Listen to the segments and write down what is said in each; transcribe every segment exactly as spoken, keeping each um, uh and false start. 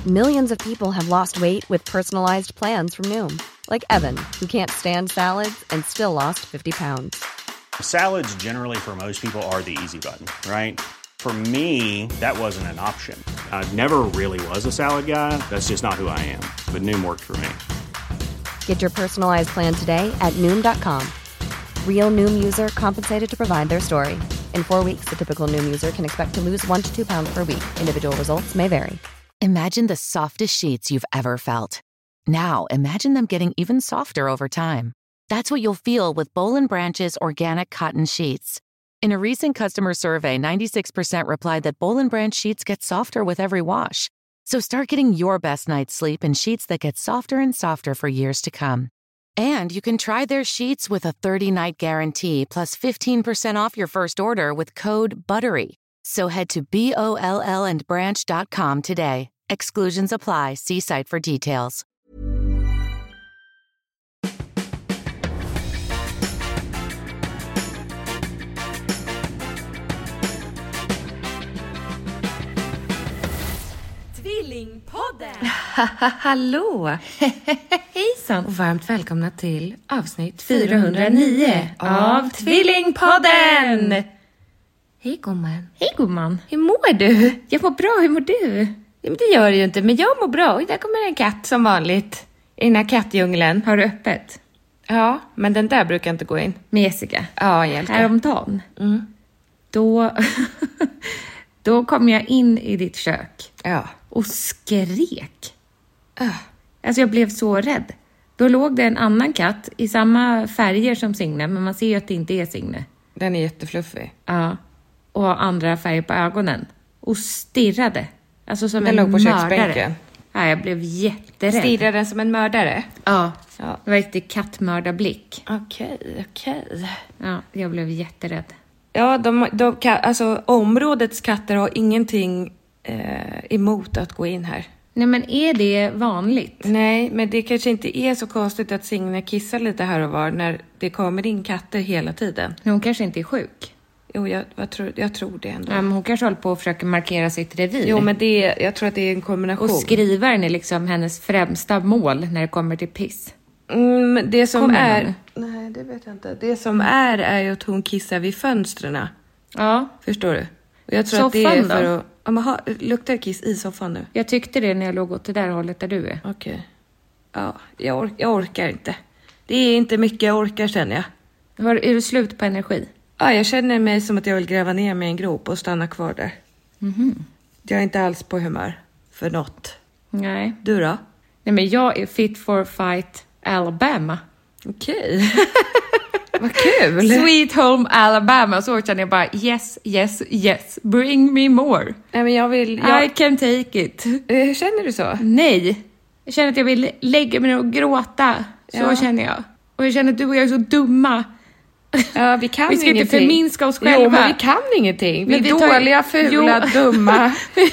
Millions of people have lost weight with personalized plans from Noom. Like Evan, who can't stand salads and still lost fifty pounds. Salads generally for most people are the easy button, right? For me, that wasn't an option. I never really was a salad guy. That's just not who I am. But Noom worked for me. Get your personalized plan today at Noom dot com. Real Noom user compensated to provide their story. In four weeks, the typical Noom user can expect to lose one to two pounds per week. Individual results may vary. Imagine the softest sheets you've ever felt. Now, imagine them getting even softer over time. That's what you'll feel with Boll and Branch's organic cotton sheets. In a recent customer survey, ninety-six percent replied that Boll and Branch sheets get softer with every wash. So start getting your best night's sleep in sheets that get softer and softer for years to come. And you can try their sheets with a thirty-night guarantee plus fifteen percent off your first order with code BUTTERY. So head to B O L L and branch dot com today. Exclusions apply. See site for details. Tvillingpodden! Hallå! Hejsan och varmt välkomna till avsnitt fyrahundranio av Tvillingpodden! Hej gumman. Hej gumman. Hur mår du? Jag mår bra, hur mår du? Ja, men det gör du ju inte, men jag mår bra. Och där kommer en katt som vanligt. I den här kattdjungeln. Har du öppet? Ja, men den där brukar inte gå in. Med Jessica? Ja, Jelka. Häromdagen. Mm. Då, då kom jag in i ditt kök. Ja. Och skrek. Uh. Alltså jag blev så rädd. Då låg det en annan katt i samma färger som Signe. Men man ser ju att det inte är Signe. Den är jättefluffig. Ja. Och andra färger på ögonen. Och stirrade. Alltså som den en låg på mördare. köksbänken. Ja, jag blev jätterädd. Stirrade den som en mördare? Ja. Ja. Det var riktigt kattmördarblick. Okej, okej. Ja, jag blev jätterädd. Ja, de, de, alltså områdets katter har ingenting eh, emot att gå in här. Nej, men är det vanligt? Nej, men det kanske inte är så konstigt att Signe kissar lite här och var när det kommer in katter hela tiden. Hon kanske inte är sjuk. Jo, jag, jag, tror, jag tror det ändå. Ja, men hon kanske håller på att försöka markera sitt revir. Jo, men det, jag tror att det är en kombination. Och skrivaren är liksom hennes främsta mål när det kommer till piss. Mm, det som kommer är... hon? Nej, det vet jag inte. Det som är är ju att hon kissar vid fönstren. Ja. Förstår du? Och jag tror soffan att det är för då? att... Ja, men ha, luktar kiss i soffan nu? Jag tyckte det när jag låg åt det där hållet där du är. Okej. Okay. Ja, jag, or- jag orkar inte. Det är inte mycket jag orkar, känner jag. Var, är du slut på energi? Ja, jag känner mig som att jag vill gräva ner mig i en grop och stanna kvar där. Mhm. Jag är inte alls på humör för något. Nej. Du då? Nej, men jag är fit for fight Alabama. Okej. Okay. Vad kul. Sweet home Alabama. Så känner jag bara yes, yes, yes. Bring me more. Nej, men jag vill... Jag... I can take it. Uh, känner du så? Nej. Jag känner att jag vill lägga mig och gråta. Så ja. känner jag. Och jag känner att du och jag är så dumma. Ja, vi kan vi ska ingenting. inte förminska oss själva. Jo, men vi kan ingenting. Vi men är vi tar... dåliga, fula, jo. dumma.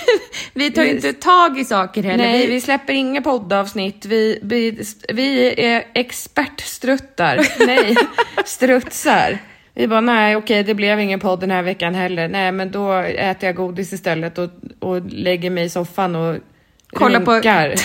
Vi tar inte tag i saker heller. Nej, vi, vi släpper inga poddavsnitt. Vi, vi, vi är expertstruttar. Nej, strutsar. Vi bara, nej okej, det blev ingen podd den här veckan heller. Nej, men då äter jag godis istället och, och lägger mig i soffan och kolla runkar.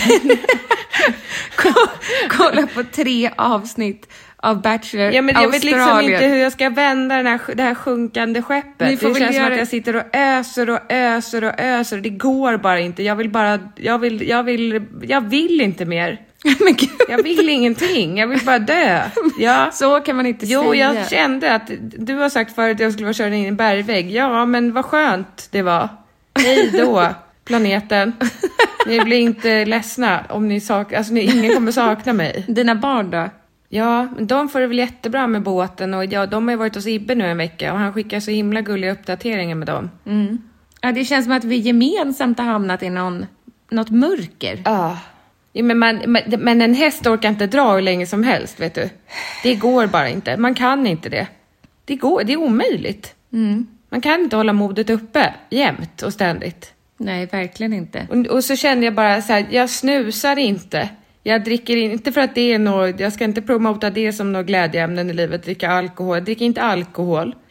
På... kolla på tre avsnitt av Bachelor ja, men jag Australien. vet liksom inte hur jag ska vända den här, det här sjunkande skeppet. Det känns som att jag sitter och öser och öser och öser. Det går bara inte. Jag vill bara, jag vill, jag vill, jag vill inte mer. Men Gud. Jag vill ingenting. Jag vill bara dö. Ja. Så kan man inte jo, säga. Jo, jag kände att du har sagt förut att jag skulle vara körd in i en bergvägg. Ja, men vad skönt det var. Hej då, planeten. Ni blir inte ledsna om ni saknar, alltså ni, ingen kommer sakna mig. Dina barn då? Ja, men de får det väl jättebra med båten och ja, de har ju varit hos Ibbe nu en vecka och han skickar så himla gulliga uppdateringar med dem. Mm. Ja, det känns som att vi gemensamt har hamnat i någon, något mörker. Ja. Ja, men, man, men en häst orkar inte dra hur länge som helst, vet du. Det går bara inte. Man kan inte det. Det, går, det är omöjligt. Mm. Man kan inte hålla modet uppe jämt och ständigt. Nej, verkligen inte. Och, och så kände jag bara så här, jag snusar inte. Jag dricker inte för att det är något, jag ska inte promota det som något glädjeämnen i livet, dricka alkohol. Jag dricker inte alkohol.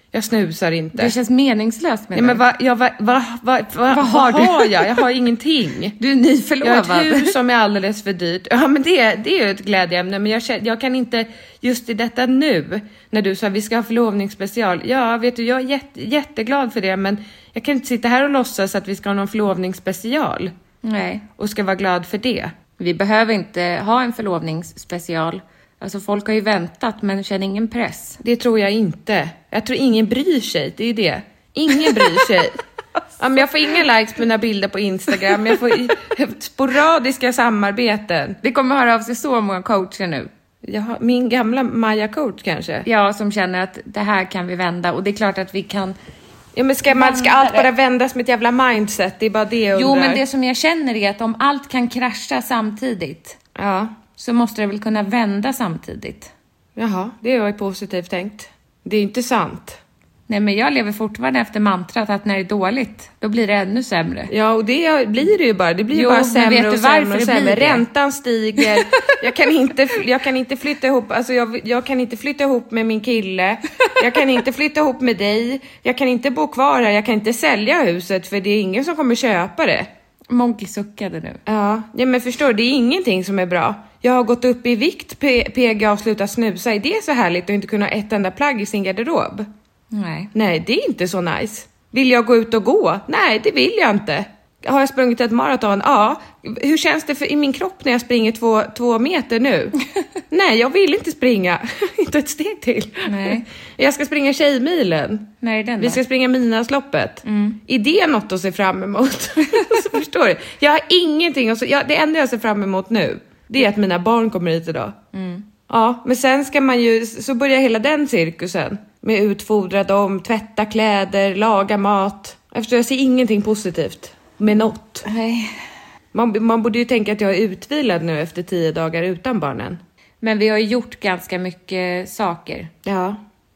Jag snusar inte. Det känns meningslöst med Nej, men vad va, va, va, va, va, Vad har vad du? har jag? Jag har ingenting. Du är nyförlovad. Jag har ett hus som är alldeles för dyrt. Ja, men det, det är ju ett glädjeämne. Men jag, jag kan inte, just i detta nu, när du sa att vi ska ha förlovningsspecial. Ja, vet du, jag är jätte, jätteglad för det. Men jag kan inte sitta här och låtsas att vi ska ha någon förlovningsspecial. Nej. Och ska vara glad för det. Vi behöver inte ha en förlovningsspecial. Alltså folk har ju väntat men känner ingen press. Det tror jag inte. Jag tror ingen bryr sig, det är det. Ingen bryr sig. Ja, men jag får inga likes på mina bilder på Instagram. Jag får sporadiska samarbeten. Det kommer höra av sig så många coacher nu. Jaha, min gamla Maja-coach kanske? Ja, som känner att det här kan vi vända. Och det är klart att vi kan... Ja, men ska, man, ska allt bara vändas med ett jävla mindset? Det är bara det jag Jo, undrar. men det som jag känner är att om allt kan krascha samtidigt... Ja. Så måste det väl kunna vända samtidigt. Jaha, det var ju positivt tänkt. Det är inte sant. Nej, men jag lever fortfarande efter mantrat att när det är dåligt, då blir det ännu sämre. Ja, och det blir det ju bara. Det blir ju Jo, bara men sämre vet och du varför sämre och det sämre. blir det? Räntan stiger. Jag kan inte, jag kan inte flytta ihop, alltså jag, jag kan inte flytta ihop med min kille. Jag kan inte flytta ihop med dig. Jag kan inte bo kvar här. Jag kan inte sälja huset för det är ingen som kommer köpa det. Monkey suckade nu. Ja, ja, men förstår, det är ingenting som är bra. Jag har gått upp i vikt, P- PG har slutat snusa. Är det så härligt att inte kunna ha ett enda plagg i sin garderob? Nej. Nej, det är inte så nice. Vill jag gå ut och gå? Nej, det vill jag inte. Har jag sprungit ett maraton? Ja. Hur känns det för, i min kropp när jag springer två, två meter nu? Nej, jag vill inte springa. Inte ett steg till. Nej. Jag ska springa Tjejmilen. Nej, den Vi då? ska springa Midnattsloppet. Mm. Är det något att se fram emot? Så förstår du? Jag har ingenting. Och så, jag, det enda jag ser fram emot nu, det är att mina barn kommer hit idag. Mm. Ja, men sen ska man ju, så börjar hela den cirkusen. Med utfodra dem, tvätta kläder, laga mat. Eftersom jag ser ingenting positivt med något. Nej. Man, man borde ju tänka att jag är utvilad nu efter tio dagar utan barnen. Men vi har ju gjort ganska mycket saker. Ja,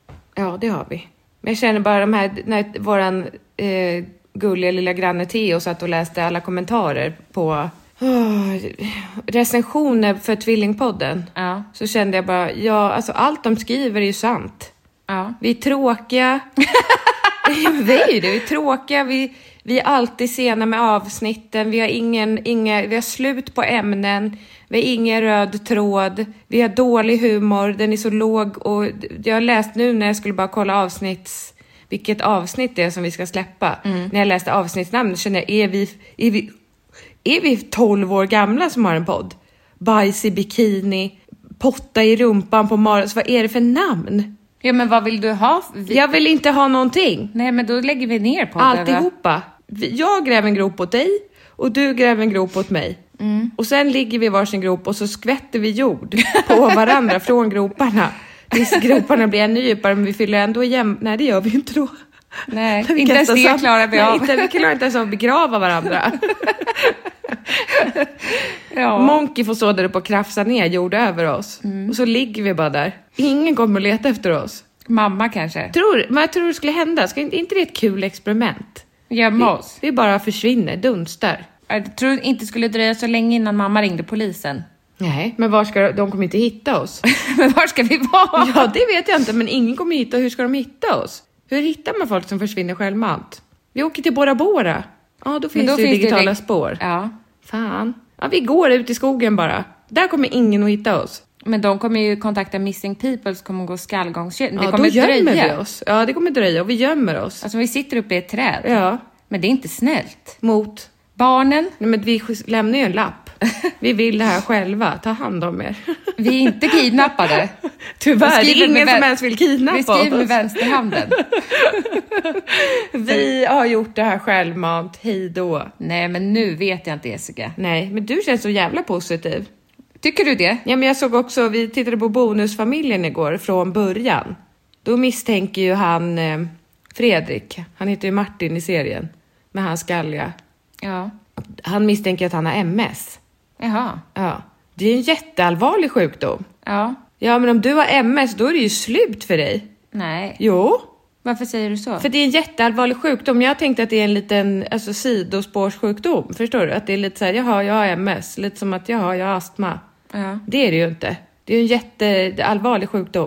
ja det har vi. Men jag känner bara de här, när våran eh, gulliga lilla granne Theo satt och läste alla kommentarer på oh, recensioner för Tvillingpodden. Ja. Så kände jag bara, ja alltså allt de skriver är ju sant. Ja. Vi är tråkiga. Vi är ju det, vi är tråkiga. Vi, vi är alltid sena med avsnitten. Vi har, ingen, inga, vi har slut på ämnen. Vi har ingen röd tråd. Vi har dålig humor. Den är så låg. Och jag har läst nu när jag skulle bara kolla avsnitts... Vilket avsnitt det är som vi ska släppa. Mm. När jag läste avsnittsnamn kände jag, är vi, är vi, är vi tolv år gamla som har en podd? Bajs i bikini. Potta i rumpan på Maras. Vad är det för namn? Ja, men vad vill du ha? Vi... Jag vill inte ha någonting. Nej, men då lägger vi ner på alltihopa. Jag gräver en grop åt dig och du gräver en grop åt mig. Mm. Och sen ligger vi i varsin grop och så skvätter vi jord på varandra från groparna. Groparna blir ännu djupare men vi fyller ändå igen. Nej, det gör vi inte då. Nej, vi inte ens det klarar vi av. Nej, vi klarar inte ens av att begrava varandra. Ja. Monkey får stå där uppe och krafsa ner jord över oss. Mm. Och så ligger vi bara där. Ingen kommer att leta efter oss. Mamma kanske. Tror, men jag tror det skulle hända. Ska inte, inte det ett kul experiment? Gömma oss. Vi, vi bara försvinner, dunstar. Jag tror inte det skulle dröja så länge innan mamma ringde polisen. Nej, men var ska de kommer inte hitta oss? Men var ska vi vara? Ja, det vet jag inte, men ingen kommer hitta. Hur ska de hitta oss? Hur hittar man folk som försvinner självmant? Vi åker till Bora Bora. Ja, då finns då det finns digitala det... spår. Ja. Fan. Ja, vi går ut i skogen bara. Där kommer ingen att hitta oss. Men de kommer ju kontakta Missing People som kommer gå skallgångskedjan. Det ja, kommer då gömmer dröja. vi oss. Ja, det kommer dröja och vi gömmer oss. Alltså vi sitter uppe i ett träd. Ja. Men det är inte snällt. Mot? Barnen. Nej, men vi lämnar ju en lapp. Vi vill det här själva. Ta hand om er. Vi är inte kidnappade. Tyvärr, det är ingen som ens vill kidnappa oss. Vi skriver med vänsterhanden. Vi har gjort det här självmant. Hej då. Nej, men nu vet jag inte, Jessica. Nej, men du känns så jävla positiv. Tycker du det? Ja, men jag såg också, vi tittade på Bonusfamiljen igår från början. Då misstänker ju han eh, Fredrik. Han heter ju Martin i serien. Med hans skalliga. Ja. Han misstänker att han har M S. Jaha. Ja. Det är en jätteallvarlig sjukdom. Ja. Ja, men om du har M S, då är det ju slut för dig. Nej. Jo. Varför säger du så? För det är en jätteallvarlig sjukdom. Jag tänkte att det är en liten alltså, sidospårssjukdom. Förstår du? Att det är lite så här, jaha, jag har M S. Lite som att, jaha, jag har astma. Ja. Det är det ju inte. Det är en jätteallvarlig sjukdom.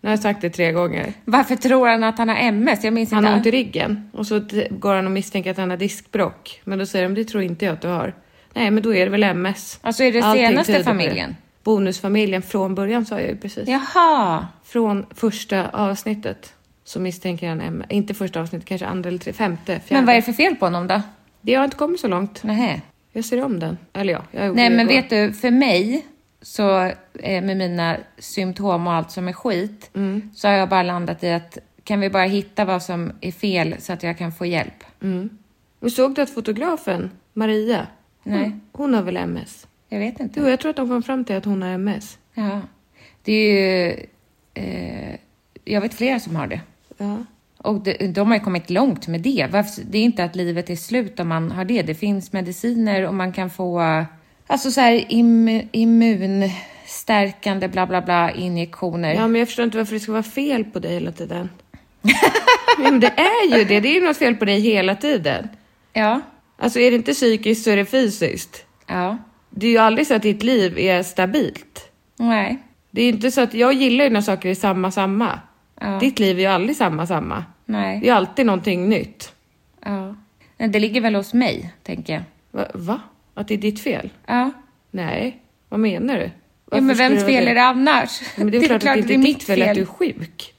Nu har jag sagt det tre gånger. Varför tror han att han har M S? Jag minns Han inte. har ont i ryggen. Och så t- går han och misstänker att han har diskbråck. Men då säger de, det tror inte jag att du har. Nej, men då är det väl M S. Alltså är det Allting senaste tyder på det. familjen? Bonusfamiljen från början sa jag ju precis. Jaha. Från första avsnittet så misstänker han M S. Inte första avsnittet, kanske andra eller tre, femte, fjärde. Men vad är det för fel på honom då? Det har inte kommit så långt. Nähä. Jag ser om den. Eller ja, jag gjorde Nej, det men igår. vet du, för mig så eh, med mina symptom och allt som är skit Mm. så har jag bara landat i att kan vi bara hitta vad som är fel så att jag kan få hjälp? Mm. Och såg du att fotografen, Maria, Nej. hon, hon har väl M S? Jag vet inte. Jo, jag tror att de kom fram till att hon har M S. Ja. Det är ju... Eh, jag vet flera som har det. Ja. Och de, de har ju kommit långt med det. Varför, det är inte att livet är slut om man har det. Det finns mediciner och man kan få alltså så här im, immunstärkande bla bla bla injektioner. Ja, men jag förstår inte varför det ska vara fel på dig hela tiden. Ja, men det är ju det. Det är ju något fel på dig hela tiden. Ja. Alltså är det inte psykiskt så är det fysiskt. Ja. Det är ju aldrig så att ditt liv är stabilt. Nej. Det är inte så att jag gillar ju när saker är samma samma. Ja. Ditt liv är ju aldrig samma samma. Nej. Det är alltid någonting nytt. Ja. Men det ligger väl hos mig, tänker jag. Va? Va? Att det är ditt fel? Ja. Nej, vad menar du? Ja, Varför men skulle vems det vara fel är det annars? Men det är, klart att det inte är ditt fel att du är sjuk.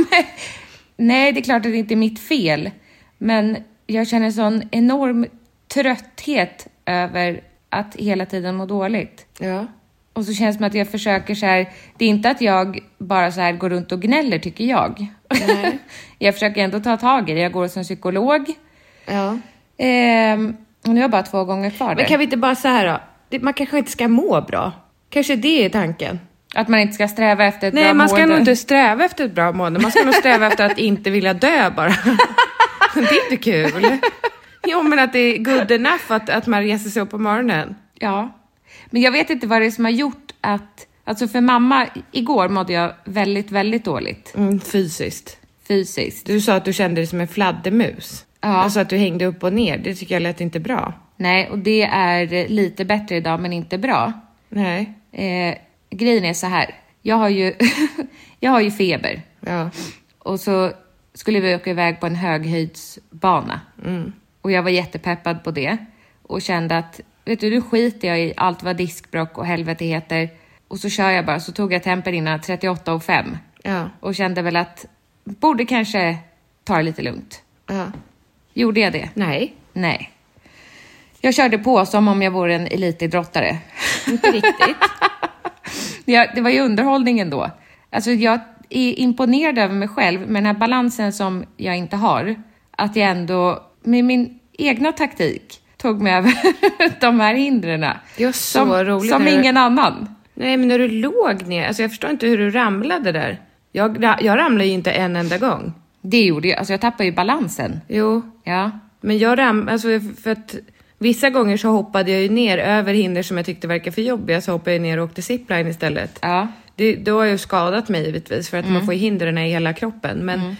Nej, det är klart att det inte är mitt fel. Men jag känner sån enorm trötthet över att hela tiden må dåligt. Ja. Och så känns det som att jag försöker så här... Det är inte att jag bara så här går runt och gnäller, tycker jag. Nej. Jag försöker ändå ta tag i det. Jag går som psykolog. Ja. Ehm, och nu har jag bara två gånger kvar Men där. kan vi inte bara så här då? Det- Man kanske inte ska må bra. Kanske det är tanken. Att man inte ska sträva efter ett Nej, bra man ska mående. nog inte sträva efter ett bra mående. Man ska nog sträva efter att inte vilja dö bara. Det är inte kul. Jo, men att det är good enough att, att man reser sig upp på morgonen. Ja, men jag vet inte vad det är som har gjort att... Alltså för mamma, igår mådde jag väldigt, väldigt dåligt. Mm, fysiskt. Fysiskt. Du sa att du kände dig som en fladdermus. Ja. Alltså att du hängde upp och ner. Det tycker jag lät inte bra. Nej, och det är lite bättre idag, men inte bra. Nej. Eh, grejen är så här. Jag har ju, jag har ju feber. Ja. Och så skulle vi åka iväg på en höghöjdsbana. Mm. Och jag var jättepeppad på det. Och kände att, vet du, nu skiter jag i allt vad diskbråck och helvete heter. Och så kör jag bara. Så tog jag tempen innan trettioåtta och fem. Ja. Och kände väl att, borde kanske ta det lite lugnt. Ja. Gjorde jag det? Nej. Nej. Jag körde på som om jag vore en elitidrottare. Inte riktigt. Ja, det var ju underhållningen då. Alltså jag är imponerad över mig själv med den här balansen som jag inte har. Att jag ändå med min egna taktik tog mig över de här hindren. Det var så som, roligt. Som när du- ingen annan. Nej, men när du låg ner. Alltså jag förstår inte hur du ramlade där. Jag, jag ramlade ju inte en enda gång. Det gjorde jag. Alltså jag tappade ju balansen. Jo. Ja. Men jag ram... Alltså för att... Vissa gånger så hoppade jag ju ner över hinder som jag tyckte verkar för jobbiga. Så hoppade jag ner och åkte zipline istället. Ja. Det, då har jag ju skadat mig givetvis. För att man får ju hindren i hela kroppen. Men,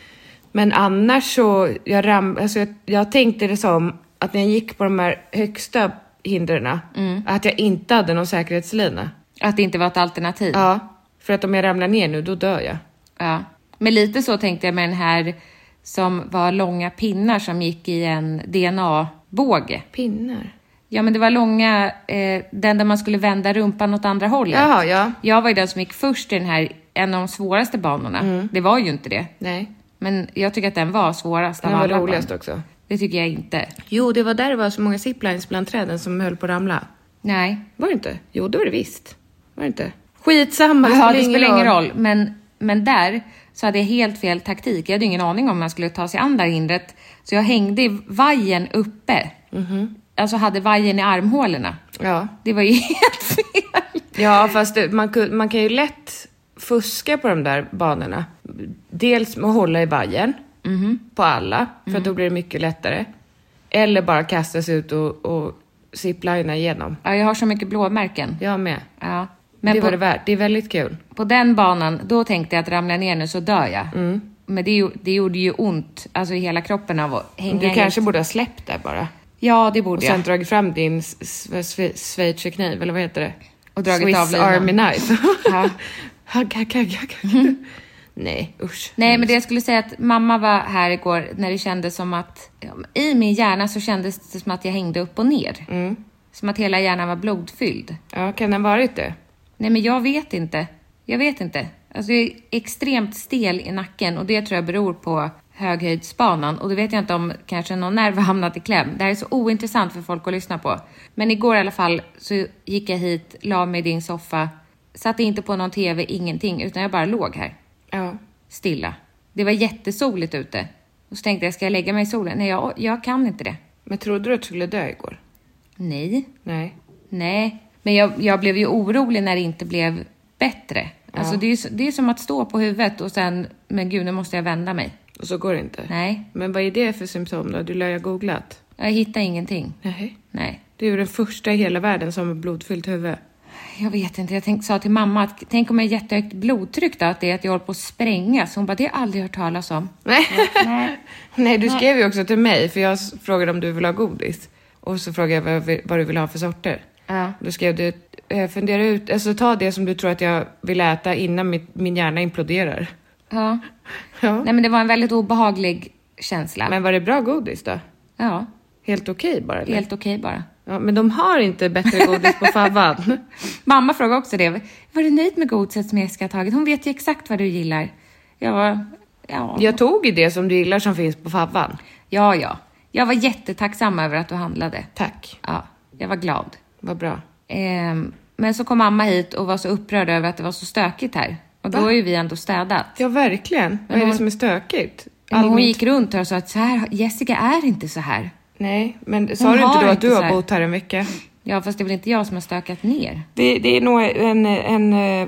men annars så... Jag, ram, alltså jag, jag tänkte det som att när jag gick på de här högsta hindren. Att jag inte hade någon säkerhetslina. Att det inte var ett alternativ. Ja. För att om jag ramlar ner nu, då dör jag. Ja. Men lite så tänkte jag med den här som var långa pinnar som gick i en D N A-båge. Pinnar? Ja, men det var långa, eh, den där man skulle vända rumpan åt andra hållet. Jaha, ja. Jag var ju den som gick först i den här, en av de svåraste banorna. Det var ju inte det. Nej. Men jag tycker att den var svårast Den av var alla roligast banor. också. Det tycker jag inte. Jo, det var där det var så många ziplines bland träden som höll på att ramla. Nej. Var det inte? Jo, det var det visst. Var det inte? Skitsamma, Ja, det spelar ingen roll. Men, men där så hade jag helt fel taktik. Jag hade ingen aning om man skulle ta sig an det här hindret. Så jag hängde i vajen uppe. Mhm. Alltså hade vajen i armhålorna. Ja. Det var ju helt fel. Ja, fast det, man, kun- man kan ju lätt fuska på de där banorna. Dels med att hålla i vajen på alla, för då blir det mycket lättare. Eller bara kasta sig ut och, och ziplina igenom. Ja, jag har så mycket blåmärken. Jag med. Ja. Men det på, var det värt. Det är väldigt kul. på den banan, då tänkte jag att ramla ner nu så dör jag. Mm. Men det, ju- det gjorde ju ont, alltså i hela kroppen av att hänga Du helt- kanske borde ha släppt där bara. Ja, det Och borde sen jag. dragit fram din s- s- s- schweizerkniv, eller vad heter det? Och dragit Swiss av linan. Army knife. Ja. Hugg, hugg, hugg, hugg. Nej, usch. Nej, men det jag skulle säga att mamma var här igår när det kändes som att... Ja, i min hjärna så kändes det som att jag hängde upp och ner. Mm. Som att hela hjärnan var blodfylld. Ja, kan den varit det? Nej, men jag vet inte. Jag vet inte. Alltså jag är extremt stel i nacken och det tror jag beror på höghöjdsbanan. Och det vet jag inte om kanske någon nerv har hamnat i kläm. Det här är så ointressant för folk att lyssna på. Men igår i alla fall så gick jag hit, la mig i din soffa. Satte inte på någon tv, ingenting. Utan jag bara låg här. Ja. Stilla. Det var jättesoligt ute. Och så tänkte jag, ska jag lägga mig i solen? Nej, jag, jag kan inte det. Men trodde du att du skulle dö igår? Nej. Nej. Nej. Men jag, jag blev ju orolig när det inte blev bättre. Ja. Alltså det är, det är som att stå på huvudet och sen, men gud, nu måste jag vända mig. Och så går det inte? Nej. Men vad är det för symptom då? Du lär ju ha googlat. Jag hittar ingenting. Nej. Nej. Du är ju den första i hela världen som har blodfyllt huvud. Jag vet inte. Jag tänkte, sa till mamma att tänk om jag har jättehögt blodtryck då, att det är att jag håller på att spränga. Så hon bara, det har jag aldrig hört talas om. Nej. Nej. Nej, du skrev ju också till mig för jag frågade om du vill ha godis. Och så frågade jag vad, vad du vill ha för sorter. Ja. Då skrev du, fundera ut, alltså ta det som du tror att jag vill äta innan mitt, min hjärna imploderar. Ja. Ja. Nej, men det var en väldigt obehaglig känsla. Men var det bra godis då? Ja. Helt okej okay bara? Eller? Helt okej okay bara. Ja, men de har inte bättre godis på Favvan. Mamma frågade också det. Var du nöjd med godiset som Jessica har tagit? Hon vet ju exakt vad du gillar. Jag var... Ja. Jag tog ju det som du gillar som finns på Favvan. Ja, ja. Jag var jättetacksam över att du handlade. Tack. Ja, jag var glad. Vad bra. Ehm, men så kom mamma hit och var så upprörd över att det var så stökigt här. Och då Va? har ju vi ändå städat. Ja, verkligen. Vad är det som är stökigt? Hon Allmänt... gick runt och sa att så här, Jessica är inte så här. Nej, men sa Hon du inte då att inte du har bott här en vecka? Ja, fast det är väl inte jag som har stökat ner. Det, det är nog en... en, en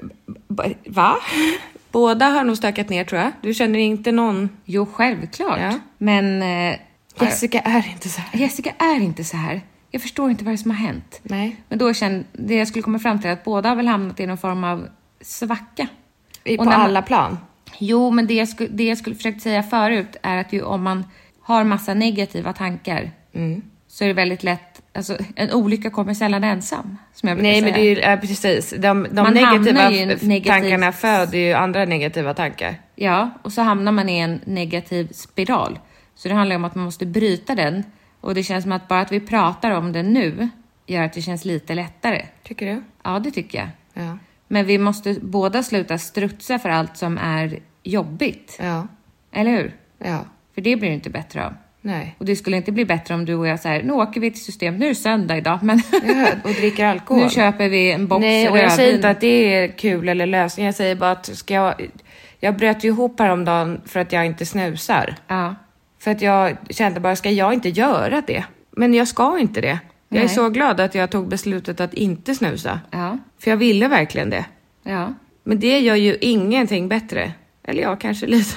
va? Båda har nog stökat ner, tror jag. Du känner inte någon... Jo, självklart. Ja. Men... Eh, Jessica är inte så här. Jessica är inte så här. Jag förstår inte vad det som har hänt. Nej. Men då kände det jag skulle komma fram till att båda har väl hamnat i någon form av svacka. I, på man, alla plan? Jo, men det jag, skulle, det jag skulle försökt säga förut är att ju om man har massa negativa tankar mm. så är det väldigt lätt, alltså en olycka kommer sällan ensam, som jag Nej, säga. men det är ju äh, precis. De, de negativa negativ... tankarna föder ju andra negativa tankar. Ja, och så hamnar man i en negativ spiral. Så det handlar om att man måste bryta den. Och det känns som att bara att vi pratar om det nu gör att det känns lite lättare. Tycker du? Ja, det tycker jag. Ja. Men vi måste båda sluta strutsa för allt som är jobbigt. Ja. Eller hur? Ja. För det blir inte bättre av. Nej. Och det skulle inte bli bättre om du och jag så här, nu åker vi till systemet, nu är det söndag idag. Men ja, och dricker alkohol. Nu köper vi en box Nej, och rödvin. jag säger inte att det är kul eller lösning. Jag säger bara att ska jag... Jag bröt ju ihop häromdagen för att jag inte snusar. Ja. För att jag kände bara, ska jag inte göra det? Men jag ska inte det. Jag Nej. är så glad att jag tog beslutet att inte snusa. Ja. För jag ville verkligen det. Ja. Men det gör ju ingenting bättre. Eller jag kanske lite.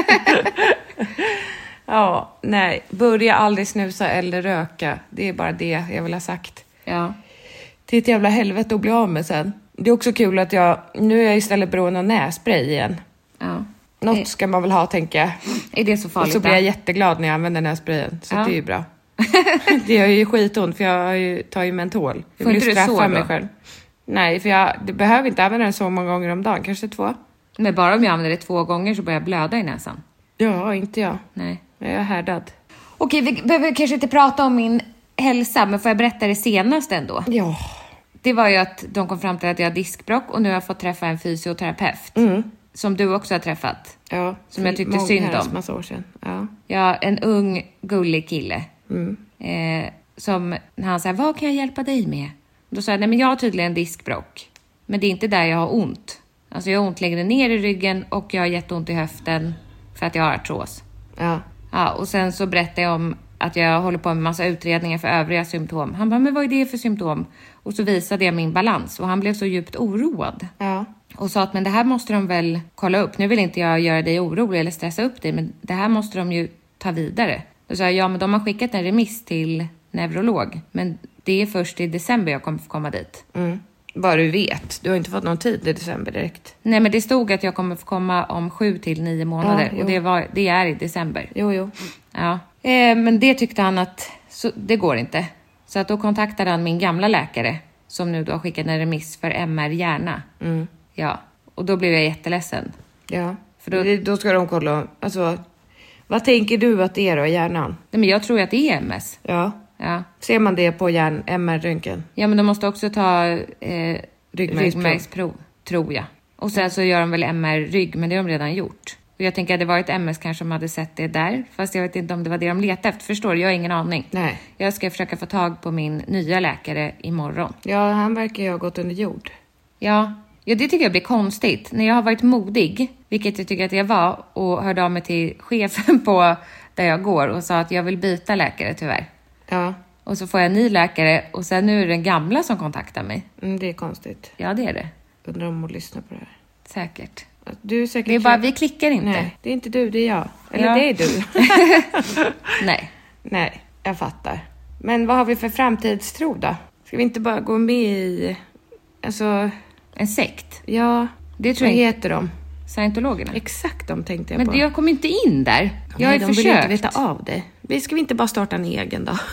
Ja, nej. Börja aldrig snusa eller röka. Det är bara det jag vill ha sagt. Ja. Det är ett jävla helvete att bli av med sen. Det är också kul att jag... Nu är jag istället beroende av nässpray igen. Ja. Något ska man väl ha, tänker jag. Är det så farligt? Och så blir jag jätteglad när jag använder den här sprayen. Så ja. det är ju bra. Det gör ju skitont för jag ju, tar ju mentol. Jag vill ju straffa mig själv. Nej, för jag det behöver inte använda den så många gånger om dagen. Kanske två. Men bara om jag använder det två gånger så börjar jag blöda i näsan. Ja, inte jag. Nej. Jag är härdad. Okej, vi behöver kanske inte prata om min hälsa. Men får jag berätta det senaste ändå? Ja. Det var ju att de kom fram till att jag har diskbråck. Och nu har jag fått träffa en fysioterapeut. Mm. Som du också har träffat. Ja. Som jag tyckte synd om. Massa år sedan. Ja. Ja, en ung, gullig kille. Mm. Eh, som när han sa, vad kan jag hjälpa dig med? Då sa jag, nej men jag har tydligen diskbråck. Men det är inte där jag har ont. Alltså jag har ont längre ner i ryggen och jag har jätteont i höften för att jag har artros. Ja. Ja, och sen så berättade jag om att jag håller på med massa utredningar för övriga symptom. Han bara, men vad är det för symptom? Och så visade jag min balans och han blev så djupt oroad. Ja. Och sa att men det här måste de väl kolla upp. Nu vill inte jag göra dig orolig eller stressa upp dig, men det här måste de ju ta vidare. Då sa jag, ja men de har skickat en remiss till neurolog. Men det är först i december jag kommer få komma dit. Mm. Vad du vet. Du har inte fått någon tid i december direkt. Nej, men det stod att jag kommer få komma om sju till nio månader. Ja, och det, var, det är i december. Jo, jo. Ja. Eh, men det tyckte han att så, det går inte. Så att då kontaktade han min gamla läkare. Som nu då har skickat en remiss för M R hjärna. Mm. Ja. Och då blev jag jätteledsen. Ja, För då, då ska de kolla. Alltså, vad tänker du att det är då i hjärnan? nej, men jag tror att det är M S. Ja. Ja. Ser man det på hjärn M R-röntgen? Ja, men de måste också ta eh, Ryggmärgsprov. ryggmärgsprov, tror jag. Och sen så gör de väl M R-rygg, men det har de redan gjort. Och jag tänker att det varit M S kanske de hade sett det där. Fast jag vet inte om det var det de letade efter. Förstår du? Jag har ingen aning. Nej. Jag ska försöka få tag på min nya läkare imorgon. Ja, han verkar ju ha gått under jord. Ja, ja, det tycker jag blir konstigt. När jag har varit modig, vilket jag tycker att jag var, och hörde av mig till chefen på där jag går och sa att jag vill byta läkare tyvärr. Ja, Och så får jag en ny läkare och sen nu är det den gamla som kontaktar mig. mm, det är konstigt. Ja, det är det. Undrar om hon lyssnar på det här. Säkert. Du är säkert... Det är bara, vi klickar inte. Nej, det är inte du, det är jag. Eller Ja. det är du. Nej. Nej, jag fattar. Men vad har vi för framtidstro då? Ska vi inte bara gå med i... Alltså, En sekt. ja... Det tror Vad jag heter de? Scientologerna. Exakt de tänkte jag Men på. det- jag kommer inte in där. Jag har Nej, ju de försökt. vill inte veta av det. Vi ska vi inte bara starta en egen då?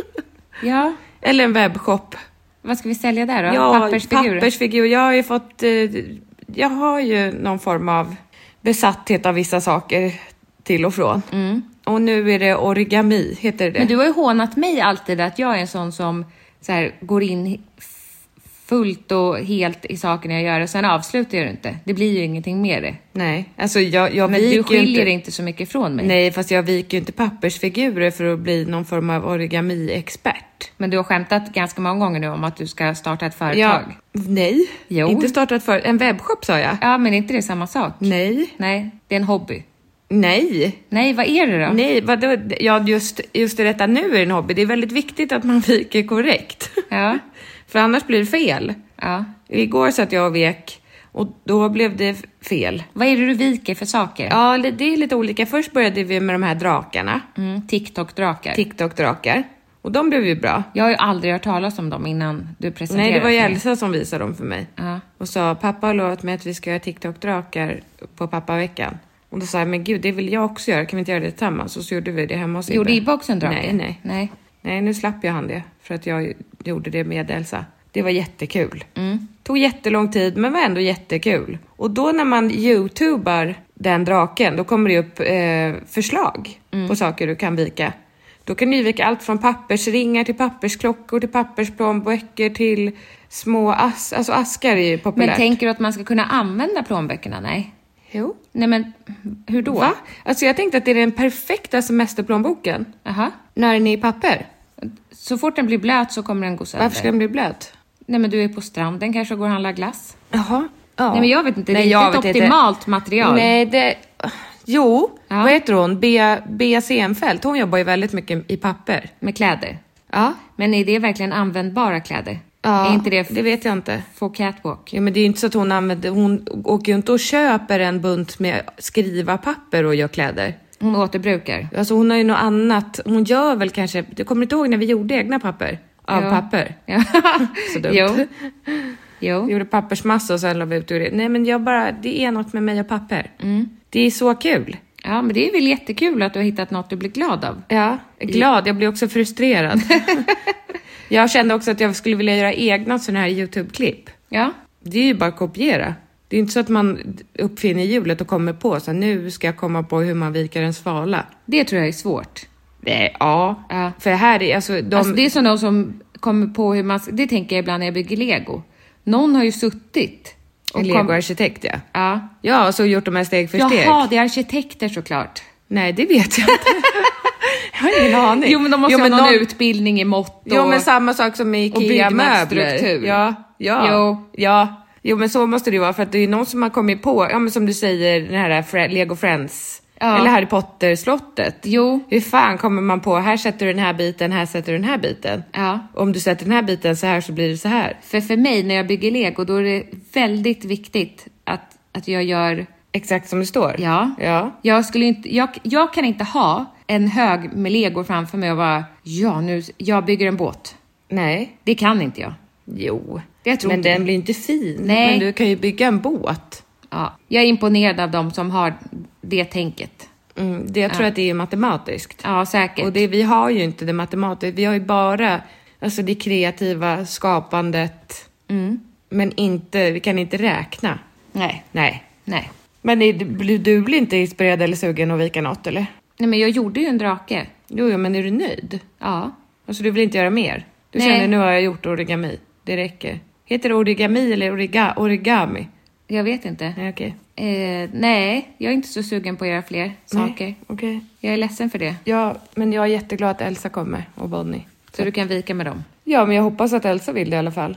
Ja. Eller en webbshop. Vad ska vi sälja där då? Ja, Pappersfigurer? pappersfigur. Jag har ju fått... Eh, jag har ju någon form av besatthet av vissa saker till och från. Mm. Och nu är det origami, heter det. Men du har ju hånat mig alltid att jag är en sån som så här, går in f- fullt och helt i sakerna jag gör och sen avslutar jag det inte. Det blir ju ingenting mer det. Nej, alltså jag, jag Men viker du ju skiljer inte... inte så mycket från mig. Nej, fast jag viker ju inte pappersfigurer för att bli någon form av origami-expert. Men du har skämtat ganska många gånger nu om att du ska starta ett företag. Ja, nej, Jo. inte startat för en webbshop sa jag. Ja, men är inte det samma sak? Nej, Nej, det är en hobby. nej, Nej, vad är det då? nej. Vadå? Ja, just, just det, detta nu är en hobby. Det är väldigt viktigt att man viker korrekt. Ja, För annars blir det fel. ja. Igår satt jag och vek och då blev det fel. Vad är det du viker för saker? Ja, det är lite olika. Först började vi med de här drakarna. Mm, TikTok-drakar. TikTok-drakar. Och de blev ju bra. Jag har ju aldrig hört talas om dem innan du presenterade. Nej, det var ju för mig. Elsa som visade dem för mig. Ja. Och sa, pappa har lovat mig att vi ska göra TikTok-drakar på pappaveckan. Och då sa jag, men gud, det vill jag också göra. Kan vi inte göra det tillsammans? Och så gjorde vi det hemma hos Gjorde Ibbe. Ibbe också en drake? Nej, nej. Nej. Nej, nu slapp jag han det. För att jag gjorde det med Elsa. Det var jättekul. Mm. Tog jättelång tid, men var ändå jättekul. Och då när man youtubar den draken, då kommer det upp eh, förslag Mm. på saker du kan vika. Då kan du vika allt från pappersringar till pappersklockor till pappersplånböcker till små as- alltså askar är ju populärt. Men tänker du att man ska kunna använda plånböckerna? Nej. Jo. Nej, men hur då? Va? Alltså jag tänkte att det är den perfekta semesterplånboken. Aha. När den är i papper. Så fort den blir blöt så kommer den gå sönder. Varför ska den bli blöt? Nej, men du är på stranden kanske och går och handlar glass. Jaha. Ja. Nej, men jag vet inte. Det Nej, är jag inte ett vet optimalt inte. material. Nej, det... Jo, Ja. vad heter hon? Bea, Bea Senfeldt. Hon jobbar ju väldigt mycket i papper. Med kläder. Ja. Men är det verkligen användbara kläder? Ja, Är inte det, f- det vet jag inte. för catwalk? Ja, men det är ju inte så att hon använder... Hon åker ju inte och köper en bunt med skriva papper och gör kläder. Hon återbrukar. Alltså hon har ju något annat. Hon gör väl kanske... Du kommer inte ihåg när vi gjorde egna papper? Av Ja. papper. Ja. Så dumt. Jo. Jo. Vi gjorde pappersmassa och sen la vi ut ur det. Nej, men jag bara... Det är något med mig och papper. Mm. Det är så kul. Ja, men det är väl jättekul att du har hittat något du blir glad av. Ja, glad. Jag blir också frustrerad. Jag kände också att jag skulle vilja göra egna sådana här YouTube-klipp. Ja. Det är ju bara att kopiera. Det är inte så att man uppfinner hjulet och kommer på så nu ska jag komma på hur man viker en svala. Det tror jag är svårt. Nej, ja. Ja. För här är alltså... De... Alltså det är som någon som kommer på hur man... Det tänker jag ibland när jag bygger Lego. Någon har ju suttit. En kom- Lego-arkitekt, ja. Ja. Ja, och så gjort de här steg för steg. Jaha, det är arkitekter såklart. Nej, det vet jag inte. Jag har ingen aning. Jo, men de måste Jo, ha men någon någon- utbildning i mått och... Jo, men samma sak som med och Ikea-möbler. byggnadsstruktur. Ja, ja. Jo. Ja. Jo, men så måste det ju vara. För att det är någon som har kommit på, ja men som du säger, den här Fre- Lego Friends. Ja. Eller Harry Potter-slottet. Jo. Hur fan kommer man på, här sätter du den här biten, här sätter du den här biten. Ja. Om du sätter den här biten så här så blir det så här. För för mig när jag bygger Lego då är det väldigt viktigt att, att jag gör... Exakt som det står. Ja. Ja. Jag, skulle inte, jag, jag kan inte ha en hög med Lego framför mig och bara, ja nu, jag bygger en båt. Nej. Det kan inte jag. Jo. Jag tror men inte den det. blir inte fin. Nej. Men du kan ju bygga en båt. Ja. Jag är imponerad av dem som har det tänket. Mm, det, jag tror Ja. att det är matematiskt. Ja, säkert. Och det, vi har ju inte det matematiskt. Vi har ju bara alltså det kreativa skapandet. Mm. Men inte, vi kan inte räkna. Nej, Nej. nej. Men är, du, du blir inte inspirerad eller sugen att vika något, eller? Nej, men jag gjorde ju en drake. Jo, jo, men är du nöjd? Ja. Alltså du vill inte göra mer? Du Nej. känner, nu har jag gjort origami. Det räcker. Heter det origami eller origa, origami? Jag vet inte. Nej, okej. Eh, nej, jag är inte så sugen på att göra fler saker. Nej, okej. Jag är ledsen för det. Ja, men jag är jätteglad att Elsa kommer och Bonnie. Så du kan vika med dem? Ja, men jag hoppas att Elsa vill det i alla fall.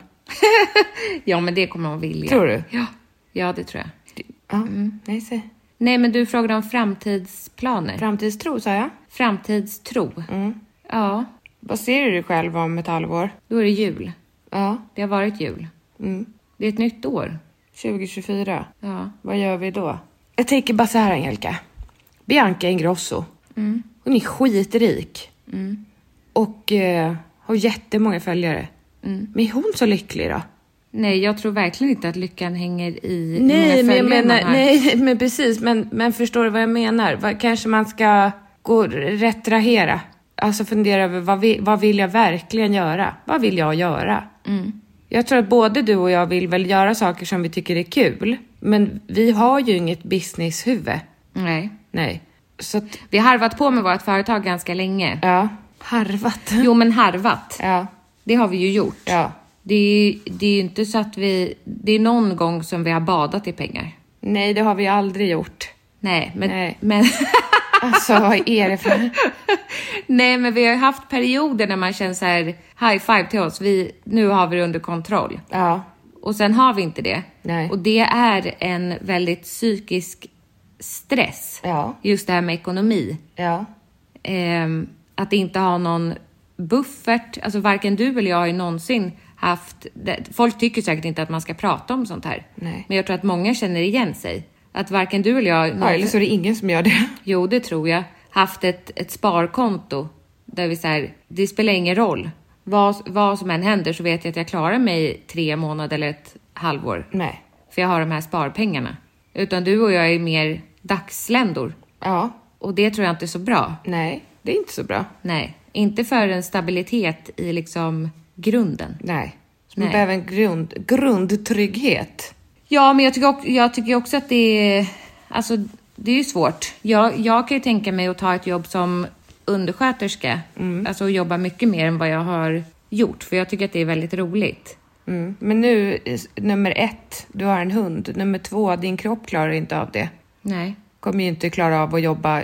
Ja, men det kommer hon vilja. Tror du? Ja, ja det tror jag. Ja, mm. nej, säg. Nej, men du frågade om framtidsplaner. Framtidstro, sa jag. Framtidstro. Mm. Ja, Vad ser du dig själv om ett halvår? då är det jul. Ja. Det har varit jul. Mm. Det är ett nytt år. tjugo tjugofyra. Ja. Vad gör vi då? Jag tänker bara så här, Angelica. Bianca Ingrosso. Mm. Hon är skitrik. Mm. Och eh, har jättemånga följare. Mm. Men är hon så lycklig då? Nej, jag tror verkligen inte att lyckan hänger i Nej, hur många men, jag följare man menar, har. nej, men precis. Men, men förstår du vad jag menar? Va, kanske man ska gå retrahera. Alltså fundera över vad, vi, vad vill jag verkligen göra? Vad vill jag göra? Mm. Jag tror att både du och jag vill väl göra saker som vi tycker är kul. Men vi har ju inget businesshuvud. Nej. Nej. Så att, Vi har harvat på med vårt företag ganska länge. ja. Harvat. Jo, men harvat. Ja. Det har vi ju gjort. Ja. Det är, det är ju inte så att vi... Det är någon gång som vi har badat i pengar. Nej, det har vi aldrig gjort. Nej, men... Nej. men Alltså, vad är det för... Nej, men vi har ju haft perioder när man känner så här... High five till oss. Vi, nu har vi det under kontroll. Ja. Och sen har vi inte det. Nej. Och det är en väldigt psykisk stress. Ja. Just det här med ekonomi. Ja. Ehm, att inte ha någon buffert. Alltså varken du eller jag har ju någonsin haft... Det. Folk tycker säkert inte att man ska prata om sånt här. Nej. Men jag tror att många känner igen sig. Att varken du eller jag... Ja, eller så är det ingen som gör det. Jo, det tror jag. Haft ett, ett sparkonto. Där vi så här, det spelar ingen roll. Vad, vad som än händer så vet jag att jag klarar mig tre månader eller ett halvår. Nej. För jag har de här sparpengarna. Utan du och jag är mer dagsländor. Ja. Och det tror jag inte är så bra. Nej, det är inte så bra. Nej, inte för en stabilitet i liksom grunden. Nej. Så Nej. man behöver en grund, grundtrygghet. Ja, men jag tycker, också, jag tycker också att det är... Alltså, det är ju svårt. Jag, jag kan ju tänka mig att ta ett jobb som undersköterska. Mm. Alltså jobba mycket mer än vad jag har gjort. För jag tycker att det är väldigt roligt. Mm. Men nu, nummer ett, du har en hund. Nummer två, din kropp klarar inte av det. Nej. Kommer ju inte klara av att jobba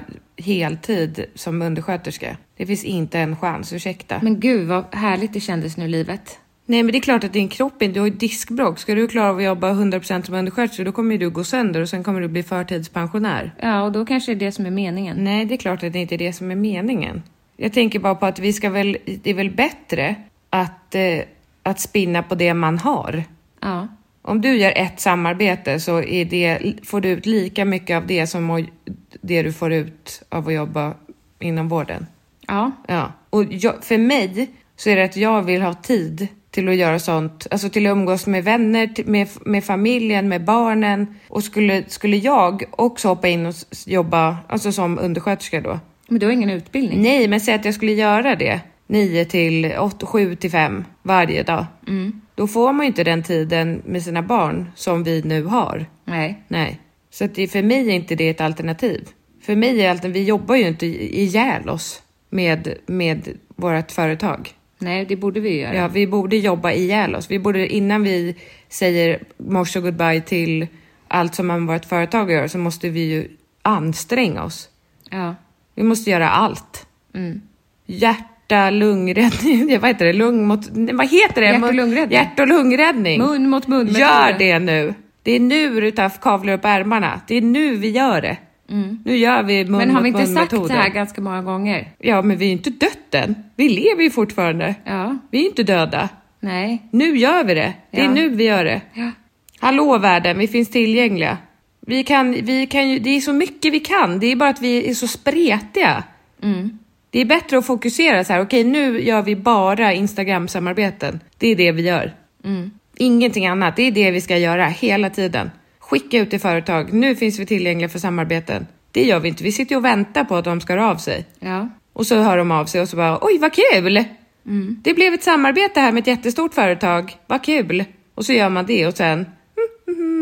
heltid som undersköterska. Det finns inte en chans, ursäkta. Men gud, vad härligt det kändes nu, livet. Nej, men det är klart att din kropp inte... Du har ju diskbråck. Ska du klara av att jobba hundra procent som undersköterska, då kommer du gå sönder och sen kommer du bli förtidspensionär. Ja, och då kanske det är det som är meningen. Nej, det är klart att det inte är det som är meningen. Jag tänker bara på att vi ska väl... Det är väl bättre att, eh, att spinna på det man har. Ja. Om du gör ett samarbete så är det, får du ut lika mycket av det som det du får ut av att jobba inom vården. Ja. Ja. Och jag, för mig så är det att jag vill ha tid till att göra sånt. Alltså till att umgås med vänner, med, med familjen, med barnen. Och skulle, skulle jag också hoppa in och jobba alltså som undersköterska då. Men du har ingen utbildning? Nej, men säg att jag skulle göra det. nio till åtta, sju till fem varje dag. Mm. Då får man ju inte den tiden med sina barn som vi nu har. Nej. Nej. Så att det, för mig är inte det ett alternativ. För mig är alternativ, vi jobbar ju inte ihjäl oss med, med vårt företag. Nej, det borde vi göra. Ja, vi borde jobba ihjäl oss. Vi borde, innan vi säger morse och goodbye till allt som man vårt företag gör, så måste vi ju anstränga oss. Ja. Vi måste göra allt. Mm. Hjärta, lungräddning. Vad heter det? Lung mot... Vad heter det? Hjärt- och lungräddning. Hjärt- och lungräddning. Mun mot mun. Gör det nu. Det är nu du tar kavlar upp ärmarna. Det är nu vi gör det. Mm. Nu gör vi mun Men har mot vi inte mun sagt metoden. så här ganska många gånger? Ja, men vi är inte dött än. Vi lever ju fortfarande. Ja. Vi är inte döda. Nej. Nu gör vi det. Det är Ja. nu vi gör det. Ja. Hallå världen, vi finns tillgängliga. Vi kan, vi kan ju, det är så mycket vi kan. Det är bara att vi är så spretiga. Mm. Det är bättre att fokusera så här. Okej, nu gör vi bara Instagram-samarbeten. Det är det vi gör. Mm. Ingenting annat. Det är det vi ska göra hela tiden. Skicka ut till företag. Nu finns vi tillgängliga för samarbeten. Det gör vi inte. Vi sitter och väntar på att de ska höra av sig. Ja. Och så hör de av sig och så bara, oj vad kul! Mm. Det blev ett samarbete här med ett jättestort företag. Vad kul! Och så gör man det och sen, mm, mm, mm.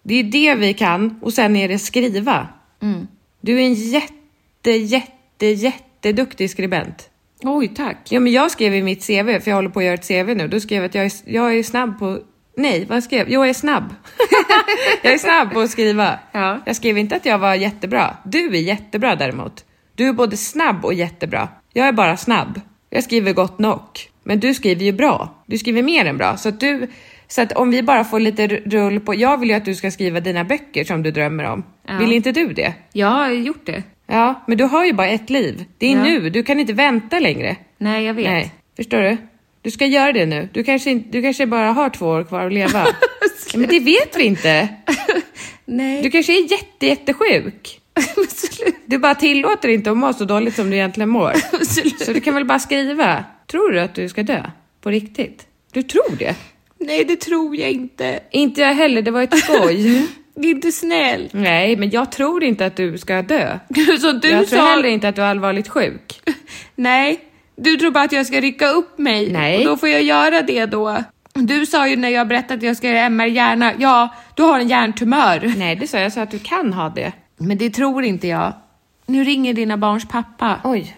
Det är det vi kan. Och sen är det skriva. Mm. Du är en jätte, jätte, jätteduktig skribent. Oj, tack. Ja, men jag skrev i mitt C V, för jag håller på att göra ett C V nu. Då skrev jag att jag är, jag är snabb på... Nej, vad skrev jag? Jag är snabb. jag är snabb på att skriva. Ja. Jag skrev inte att jag var jättebra. Du är jättebra däremot. Du är både snabb och jättebra. Jag är bara snabb. Jag skriver gott nog. Men du skriver ju bra. Du skriver mer än bra. Så att, du, så att om vi bara får lite rull på... Jag vill ju att du ska skriva dina böcker som du drömmer om. Ja. Vill inte du det? Jag har gjort det. Ja, men du har ju bara ett liv. Det är Ja. nu. Du kan inte vänta längre. Nej, jag vet. Nej, förstår du? Du ska göra det nu. Du kanske, inte, du kanske bara har två år kvar att leva. Ja, men det vet vi inte. Nej. Du kanske är jätte, jättesjuk. Du bara tillåter inte att må så dåligt som du egentligen mår. Så du kan väl bara skriva. Tror du att du ska dö? På riktigt? Du tror det? Nej, det tror jag inte. Inte jag heller, det var ett skoj. Det är inte snällt. Nej, men jag tror inte att du ska dö. Så du jag sa... tror heller inte att du är allvarligt sjuk. Nej, du tror bara att jag ska rycka upp mig. Nej. Och då får jag göra det då. Du sa ju när jag berättade att jag ska göra M R hjärna. Ja, du har en hjärntumör. Nej, det sa jag så att du kan ha det. Men det tror inte jag. Nu ringer dina barns pappa. Oj.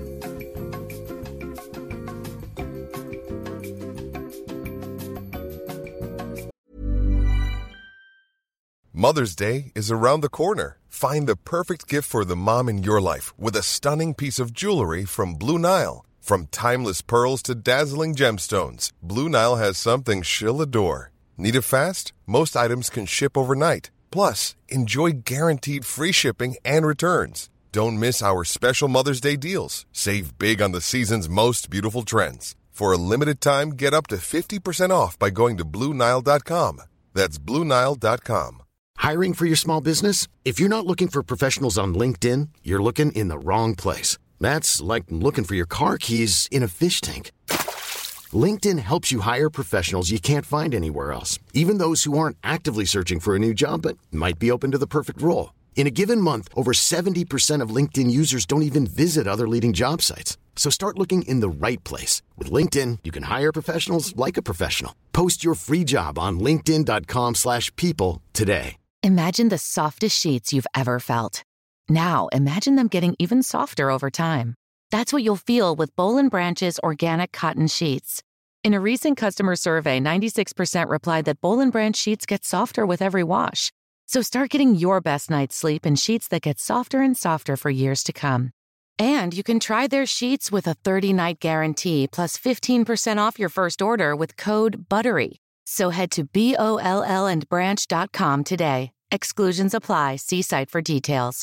Mother's Day is around the corner. Find the perfect gift for the mom in your life with a stunning piece of jewelry from Blue Nile. From timeless pearls to dazzling gemstones, Blue Nile has something she'll adore. Need it fast? Most items can ship overnight. Plus, enjoy guaranteed free shipping and returns. Don't miss our special Mother's Day deals. Save big on the season's most beautiful trends. For a limited time, get up to fifty percent off by going to Blue Nile dot com. That's Blue Nile dot com. Hiring for your small business? If you're not looking for professionals on LinkedIn, you're looking in the wrong place. That's like looking for your car keys in a fish tank. LinkedIn helps you hire professionals you can't find anywhere else, even those who aren't actively searching for a new job but might be open to the perfect role. In a given month, over seventy percent of LinkedIn users don't even visit other leading job sites. So start looking in the right place. With LinkedIn, you can hire professionals like a professional. Post your free job on linkedin dot com slash people today. Imagine the softest sheets you've ever felt. Now, imagine them getting even softer over time. That's what you'll feel with Boll and Branch's organic cotton sheets. In a recent customer survey, ninety-six percent replied that Boll and Branch sheets get softer with every wash. So start getting your best night's sleep in sheets that get softer and softer for years to come. And you can try their sheets with a thirty-night guarantee plus fifteen percent off your first order with code BUTTERY. So head to B O L L and branch dot com today. Exclusions apply. See site for details.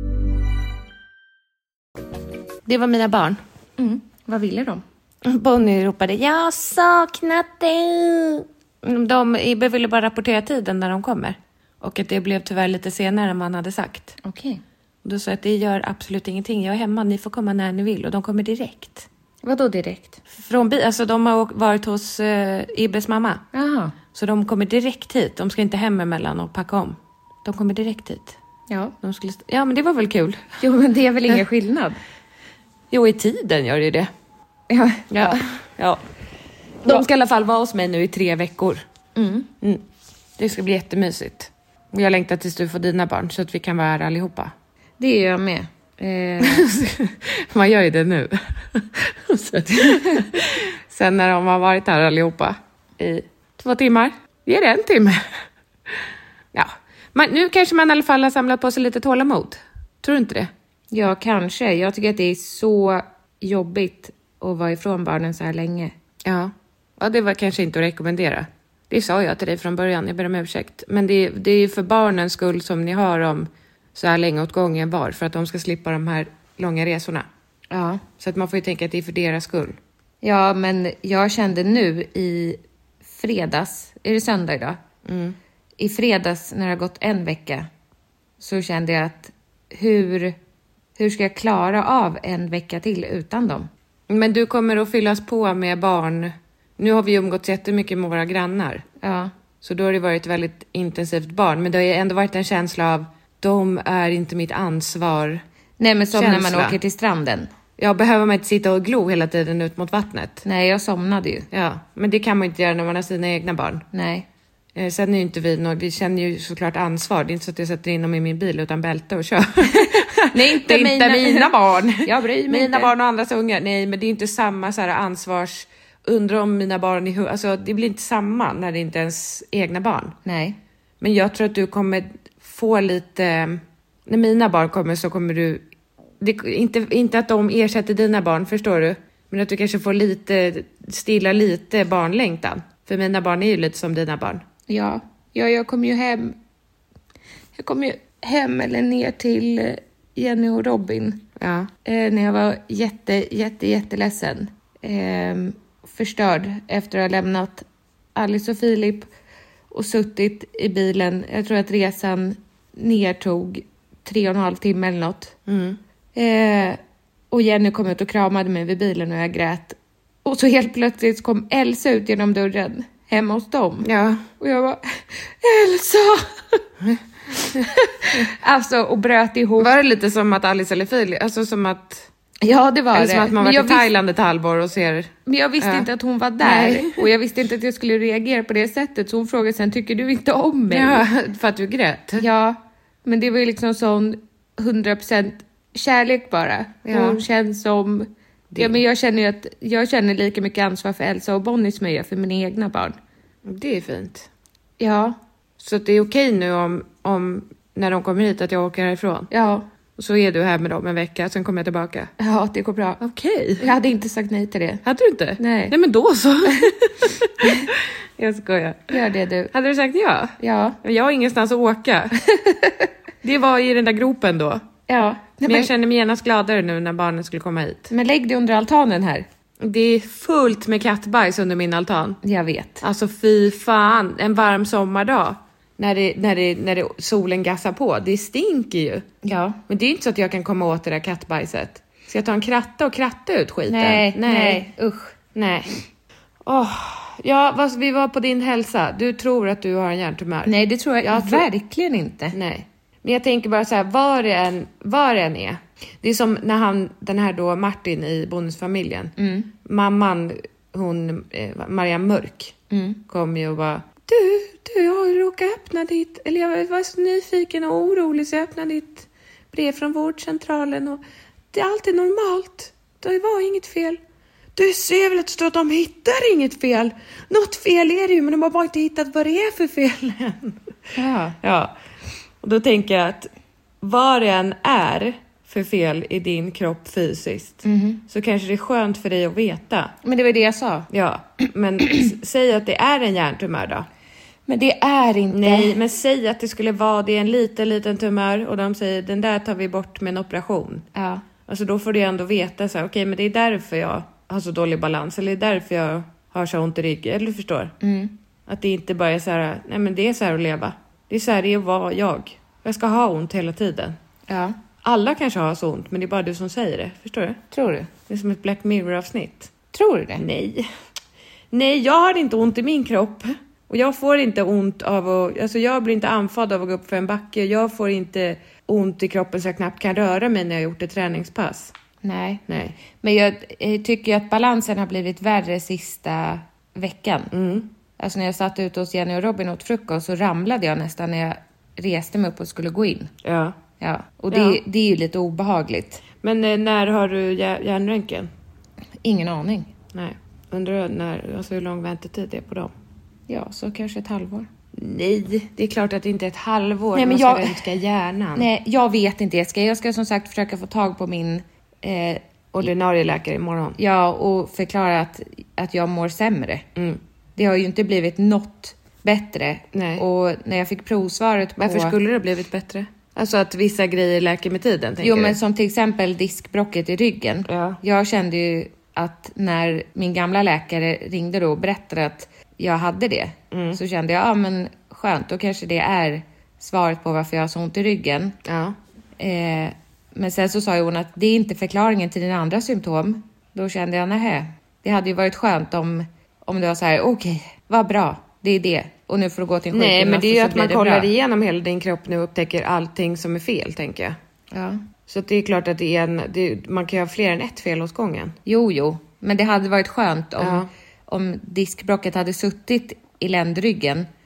Det var mina barn. Mm. Vad ville de? Bonnie ropade, jag har saknat dig. De ville bara rapportera tiden när de kommer. Och att det blev tyvärr lite senare än man hade sagt. Okej. Okay. Då sa jag att det gör absolut ingenting. Jag är hemma, ni får komma när ni vill. Och de kommer direkt. Vadå direkt? Från bi- alltså de har varit hos uh, Ibbes mamma. Jaha. Så de kommer direkt hit. De ska inte hem emellan och packa om. De kommer direkt hit. Ja. De skulle st- ja, men det var väl kul. Jo, men det är väl ingen skillnad? Jo, i tiden gör det det. Ja. Ja. Ja. De ska i alla fall vara hos mig nu i tre veckor. Mm. Mm. Det ska bli jättemysigt. Och jag längtar tills du får dina barn så att vi kan vara här allihopa. Det gör jag med. Eh... Man gör ju det nu. Sen när de har varit här allihopa i två timmar. Ger det en timme. Ja. Men nu kanske man i alla fall har samlat på sig lite tålamod. Tror du inte det? Ja, kanske. Jag tycker att det är så jobbigt att vara ifrån barnen så här länge. Ja. Ja, det var kanske inte att rekommendera. Det sa jag till dig från början, jag ber om ursäkt. Men det, det är ju för barnens skull som ni har dem så här länge åt gången var. För att de ska slippa de här långa resorna. Ja. Så att man får ju tänka att det är för deras skull. Ja, men jag kände nu i fredags, är det söndag idag? Mm. I fredags när det har gått en vecka så kände jag att hur, hur ska jag klara av en vecka till utan dem? Men du kommer att fyllas på med barn. Nu har vi umgått jättemycket med våra grannar. Ja. Så då har det varit väldigt intensivt barn. Men det har ju ändå varit en känsla av de är inte mitt ansvar. Nej, men som känsla. när man åker till stranden. Ja, behöver man inte sitta och glo hela tiden ut mot vattnet? Nej, jag somnade ju. Ja, men det kan man inte göra när man har sina egna barn. Nej. Eh, sen är ju inte vi någon, vi känner ju såklart ansvar. Det är inte så att jag sätter in dem i min bil utan bälte och kör. Nej, inte, det är mina, inte mina barn. Jag bryr mig Mina inte. barn och andras ungar. Nej, men det är inte samma så här ansvars... Undrar om mina barn är... hu- Alltså, det blir inte samma när det inte är ens egna barn. Nej. Men jag tror att du kommer få lite... När mina barn kommer så kommer du... Det, inte, inte att de ersätter dina barn, förstår du? Men att du kanske får lite... Stilla lite barnlängtan. För mina barn är ju lite som dina barn. Ja, ja jag kom ju hem. Jag kom ju hem eller ner till eh, Jenny och Robin. Ja. Eh, när jag var jätte, jätte, jätteledsen. Eh, förstörd efter att ha lämnat Alice och Filip och suttit i bilen. Jag tror att resan ner tog tre och en halv timme eller något. Mm. Eh, och Jenny kom ut och kramade mig vid bilen och jag grät. Och så helt plötsligt kom Elsa ut genom dörren hemma hos dem. Ja. Och jag bara, Elsa! Alltså, och bröt ihop. Var det lite som att Alice eller Filip... Alltså som att... Ja, det var Eller det. som att man Men var jag i Thailand ett halvår och ser... Men jag visste Ja. inte att hon var där. Nej. Och jag visste inte att jag skulle reagera på det sättet. Så hon frågade sen, tycker du inte om mig? Ja, för att du grät. Ja, men det var ju liksom sån hundra procent kärlek bara. Ja. Hon känns som... Ja, men jag känner ju att jag känner lika mycket ansvar för Elsa och Bonnie som jag gör för mina egna barn. Det är fint. Ja, Så att det är okej nu om, om när de kommer hit att jag åker härifrån. ja, Och så är du här med dem en vecka, sen kommer jag tillbaka. ja, det går bra. Okej. Jag hade inte sagt nej till det. Hade du inte? Nej. Nej, men då så. Jag skojar. Gör det du. Hade du sagt ja? Ja, Jag har ingenstans att åka. Det var i den där gropen då. ja. Men Men, jag känner mig genast gladare nu när barnen skulle komma hit. men lägg det under altanen här. Det är fullt med kattbajs under min altan. Jag vet. Alltså fy fan, en varm sommardag. När, det, när, det, när det, solen gassar på. Det stinker ju. Ja. Men det är inte så att jag kan komma åt det där kattbajset. Ska jag ta en kratta och kratta ut skiten? Nej, nej, nej. usch. Nej. Åh, ja, vad, vi var på din hälsa. Du tror att du har en hjärntumör. Nej, det tror jag, Jag tror- verkligen inte. Nej. Men jag tänker bara så här, var det än, var det än är. Det är som när han, den här då Martin i bonusfamiljen. Mm. Mamman, hon, eh, Maria Mörk, Mm. kom ju och bara, du, du jag har ju råkat öppna ditt, eller jag var så nyfiken och orolig så jag öppnade ditt brev från vårdcentralen och det är alltid normalt. Det var inget fel. Du ser väl att det står att de hittar inget fel. Något fel är det ju, men de har bara inte hittat vad det är för fel än. Ja. Ja, och då tänker jag att vad det än är för fel i din kropp fysiskt så kanske det är skönt för dig att veta. Men det var det jag sa. Ja, men s- säg att det är en hjärntumör då. Men det är inte. Nej, men säg att det skulle vara det är en liten, liten tumör och de säger den där tar vi bort med en operation. Ja. Alltså då får du ändå veta så här, okej, men det är därför jag har så dålig balans eller det är därför jag har så ont i ryggen, eller du förstår? Mm. Att det inte bara är så här, nej men det är så här att leva. Det är så här det är att vara jag. Jag ska ha ont hela tiden. Ja. Alla kanske har så ont, men det är bara du som säger det, förstår du? Tror du? Det är som ett Black Mirror-avsnitt. Tror du det? Nej. Nej, jag har inte ont i min kropp. Och jag får inte ont av att... Alltså jag blir inte andfådd av att gå upp för en backe. Jag får inte ont i kroppen så jag knappt kan röra mig när jag har gjort ett träningspass. Nej. Nej. Men jag eh, tycker ju att balansen har blivit värre sista veckan. Mm. Alltså när jag satt ute hos Jenny och Robin åt frukost så ramlade jag nästan när jag reste mig upp och skulle gå in. Ja. Ja. Och det, Ja. det är ju lite obehagligt. Men eh, när har du hjär- hjärnröntgen? Ingen aning. Nej. Undrar när, alltså hur lång väntetid det är på dem? Ja, så kanske ett halvår. Nej, det är klart att det inte är ett halvår. Nej, men man ska jag- röntga hjärnan. Nej, jag vet inte. Jag ska, jag ska som sagt försöka få tag på min... Eh, Ordinarie läkare imorgon. ja, och förklara att, att jag mår sämre. Mm. Det har ju inte blivit något bättre. Nej. Och när jag fick provsvaret på... Varför skulle det ha blivit bättre? Alltså att vissa grejer läker med tiden, tänker Jo, du? men som till exempel diskbrocket i ryggen. Ja. Jag kände ju att när min gamla läkare ringde då och berättade att jag hade det. Mm. Så kände jag, ja men skönt, då kanske det är svaret på varför jag har så ont i ryggen. Ja. Eh, men sen så sa ju hon att det är inte förklaringen till dina andra symptom. Då kände jag, nähä. Det hade ju varit skönt om, om det var så här, okej, vad bra, det är det. Och nu får du gå till en Nej, sjukgymnast men det är ju och så att blir man det kollar bra. igenom hela din kropp nu och upptäcker allting som är fel, tänker jag. Ja. Så att det är klart att det är en, det, man kan ju ha fler än ett fel hos gången. Jo, jo. Men det hade varit skönt om, Ja. om diskbrocket hade suttit i ländryggen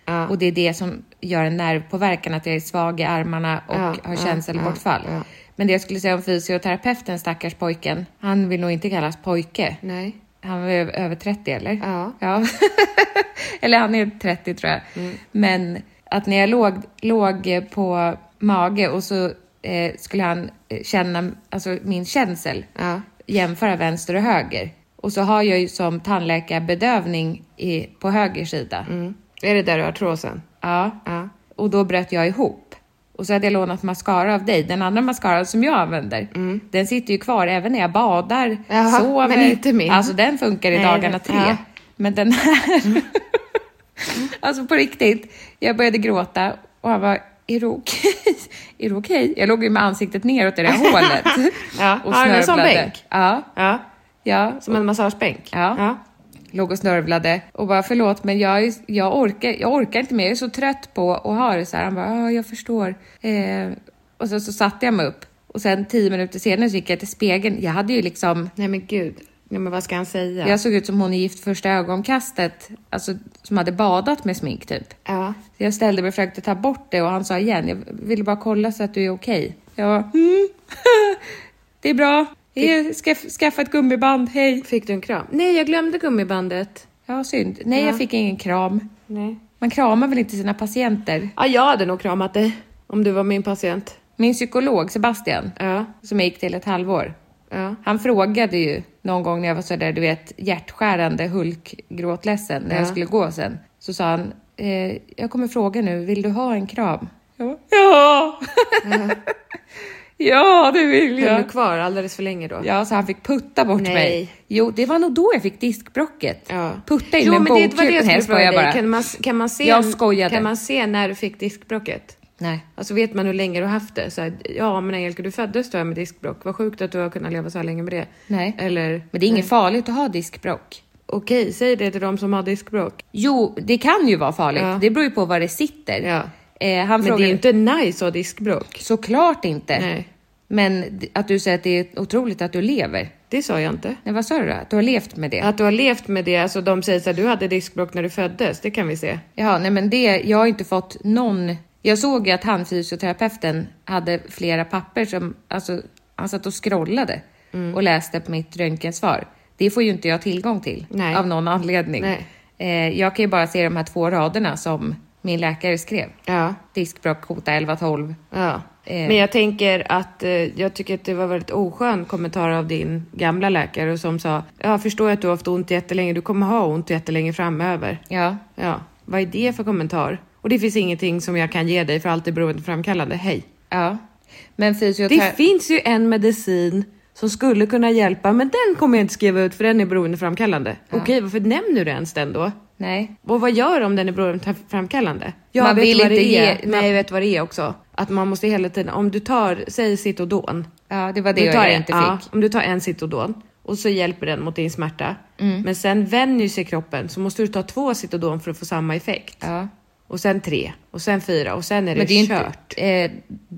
Ja. Och det är det som gör en nervpåverkan, att jag är svag i armarna och Ja, har ja, känselbortfall. ja, ja. Men det jag skulle säga om fysioterapeuten, stackars pojken, han vill nog inte kallas pojke. Nej. Han var över, över trettio, eller? Ja. ja. Eller han är trettio, tror jag. Mm. Men att när jag låg, låg på mage och så eh, skulle han känna alltså min känsel, ja. jämföra vänster och höger. Och så har jag ju som tandläkare bedövning i, på höger sida. Mm. Är det där du har artrosen? Ja. ja. Och då bröt jag ihop. Och så hade jag lånat mascara av dig. Den andra mascara som jag använder, mm. den sitter ju kvar även när jag badar, Jaha, sover. Men inte min. Alltså den funkar i Nej, dagarna tre. Ja. Men den här... Mm. Alltså på riktigt. Jag började gråta och han var, är det okej? Är det okej? Jag låg ju med ansiktet neråt i det här hålet. ja. Och har du en sån bänk? Ja. ja. ja. Som en massagebänk? Ja. ja. Låg och snörvlade och bara, förlåt, men jag, jag, orkar, jag orkar inte mer. Jag är så trött på att ha det så här. Han bara, ja, jag förstår. Eh, och så, så satte jag mig upp. Och sen tio minuter senare så gick jag till spegeln. Jag hade ju liksom... Nej men gud. Nej, men vad ska han säga? Jag såg ut som hon i Gift första ögonkastet. Alltså som hade badat med smink typ. Ja. Så jag ställde mig och försökte ta bort det. Och han sa igen, jag ville bara kolla så att du är okej. Jag var, mm, det är bra. Jag ska skaffa ett gummiband, hej. Fick du en kram? Nej, jag glömde gummibandet. Ja, synd. Nej, ja. Jag fick ingen kram. Nej. Man kramar väl inte sina patienter? Ja, jag hade nog kramat dig om du var min patient. Min psykolog, Sebastian, ja. som jag gick till ett halvår. Ja. Han frågade ju någon gång när jag var så där, du vet, hjärtskärande, hulkgråtledsen, när ja. jag skulle gå sen. Så sa han, eh, jag kommer fråga nu, vill du ha en kram? Ja. Ja, ja. Ja, det vill jag. Höll du kvar alldeles för länge då? Ja, så han fick putta bort Nej. mig. Jo, det var nog då jag fick diskbrocket. Ja. Putta in jo, en bokkul. Nej, skojar bara. Kan man, kan, man se, jag skojade. Kan man se när du fick diskbrocket? Nej. Alltså vet man hur länge du har haft det? Så här, ja, men Angelica, du föddes då med diskbrock. Vad sjukt att du har kunnat leva så här länge med det. Nej. Eller, men det är inget nej. farligt att ha diskbrock. Okej, säg det till de som har diskbrock. Jo, det kan ju vara farligt. Ja. Det beror ju på var det sitter. Ja. Eh, han men frågade... det är ju inte nice att ha diskbrock. Såklart inte. Nej. Men att du säger att det är otroligt att du lever. Det sa jag inte. Nej, vad sa du då? Att du har levt med det? Att du har levt med det. Alltså de säger så här, du hade diskbråck när du föddes. Det kan vi se. Ja, nej men det, jag har inte fått någon... Jag såg ju att han, fysioterapeuten, hade flera papper som... Alltså, han satt och scrollade mm. och läste på mitt röntgensvar. Det får ju inte jag tillgång till. Nej. Av någon anledning. Nej. Eh, jag kan ju bara se de här två raderna som min läkare skrev. Ja. Diskbråck, kota elva tolv. Ja. Men jag tänker att eh, jag tycker att det var väldigt oskön kommentar av din gamla läkare som sa, jag förstår att du har haft ont jättelänge, du kommer ha ont jättelänge framöver. Ja. Ja. Vad är det för kommentar? Och det finns ingenting som jag kan ge dig för allt är beroendeframkallande. Hej. Ja. Men fysioterapi... Det finns ju en medicin som skulle kunna hjälpa, men den kommer jag inte skriva ut för den är beroendeframkallande. Ja. Okej, varför nämner du ens den då? Nej. Och vad gör om den är beroendeframkallande? Jag man vet vill vad inte det är. ge... Nej, jag vet vad det är också. Att man måste hela tiden, om du tar, säg Citodon. Ja, det var det du tar jag en, inte ja, fick. om du tar en Citodon och så hjälper den mot din smärta. Mm. Men sen vänjer sig kroppen, så måste du ta två Citodon för att få samma effekt. Ja. Och sen tre, och sen fyra, och sen är det, men det är kört. Inte, eh,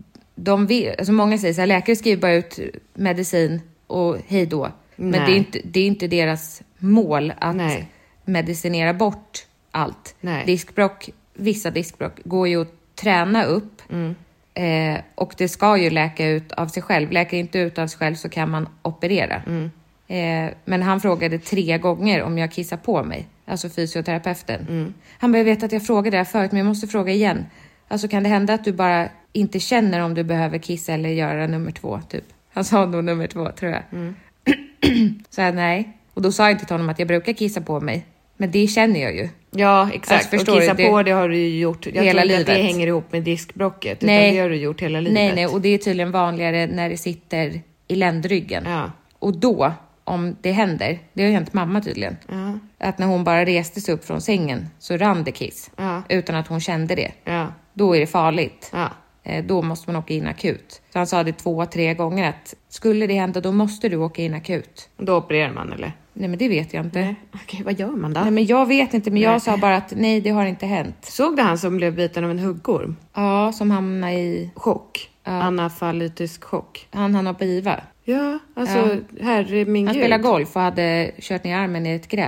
de vill, alltså många säger så här, läkare skriver bara ut medicin och hej då. Men det är, inte, det är inte deras mål att Nej. medicinera bort allt. Nej. Diskbråck, vissa diskbråck går ju att träna upp. Mm. Eh, och det ska ju läka ut av sig själv. Läker inte ut av sig själv så kan man operera. Mm. Eh, men han frågade tre gånger om jag kissar på mig. Alltså fysioterapeuten. Mm. Han bara, jag vet att jag frågade det här förut, men jag måste fråga igen. Alltså kan det hända att du bara inte känner om du behöver kissa eller göra nummer två typ? Han sa nog nummer två, tror jag. Mm. Så jag, nej. Och då sa jag inte till honom att jag brukar kissa på mig. Men det känner jag ju. Ja, exakt. Alltså, och kissa du, det, på det har du ju gjort. Jag hela tror inte livet. att det hänger ihop med diskbrocket. Nej. Utan det har du gjort hela livet. Nej, nej. Och det är tydligen vanligare när det sitter i ländryggen. Ja. Och då, om det händer, det har ju hänt mamma tydligen. Ja. Att när hon bara reste sig upp från sängen så rann det kiss. Ja. Utan att hon kände det. Ja. Då är det farligt. Ja. Eh, då måste man åka in akut. Så han sa det två, tre gånger att skulle det hända då måste du åka in akut. Då opererar man eller? Nej, men det vet jag inte. Nej. Okej, vad gör man då? Nej, men jag vet inte, men jag Nej. sa bara att nej, det har inte hänt. Såg du han som blev biten av en huggorm? Ja, som hamnade i... Chock. Ja. Anafalytisk chock. Han hann på I V A. Ja, alltså, Ja. herre min Han gud. spelade golf och hade kört ner armen i ett gräs.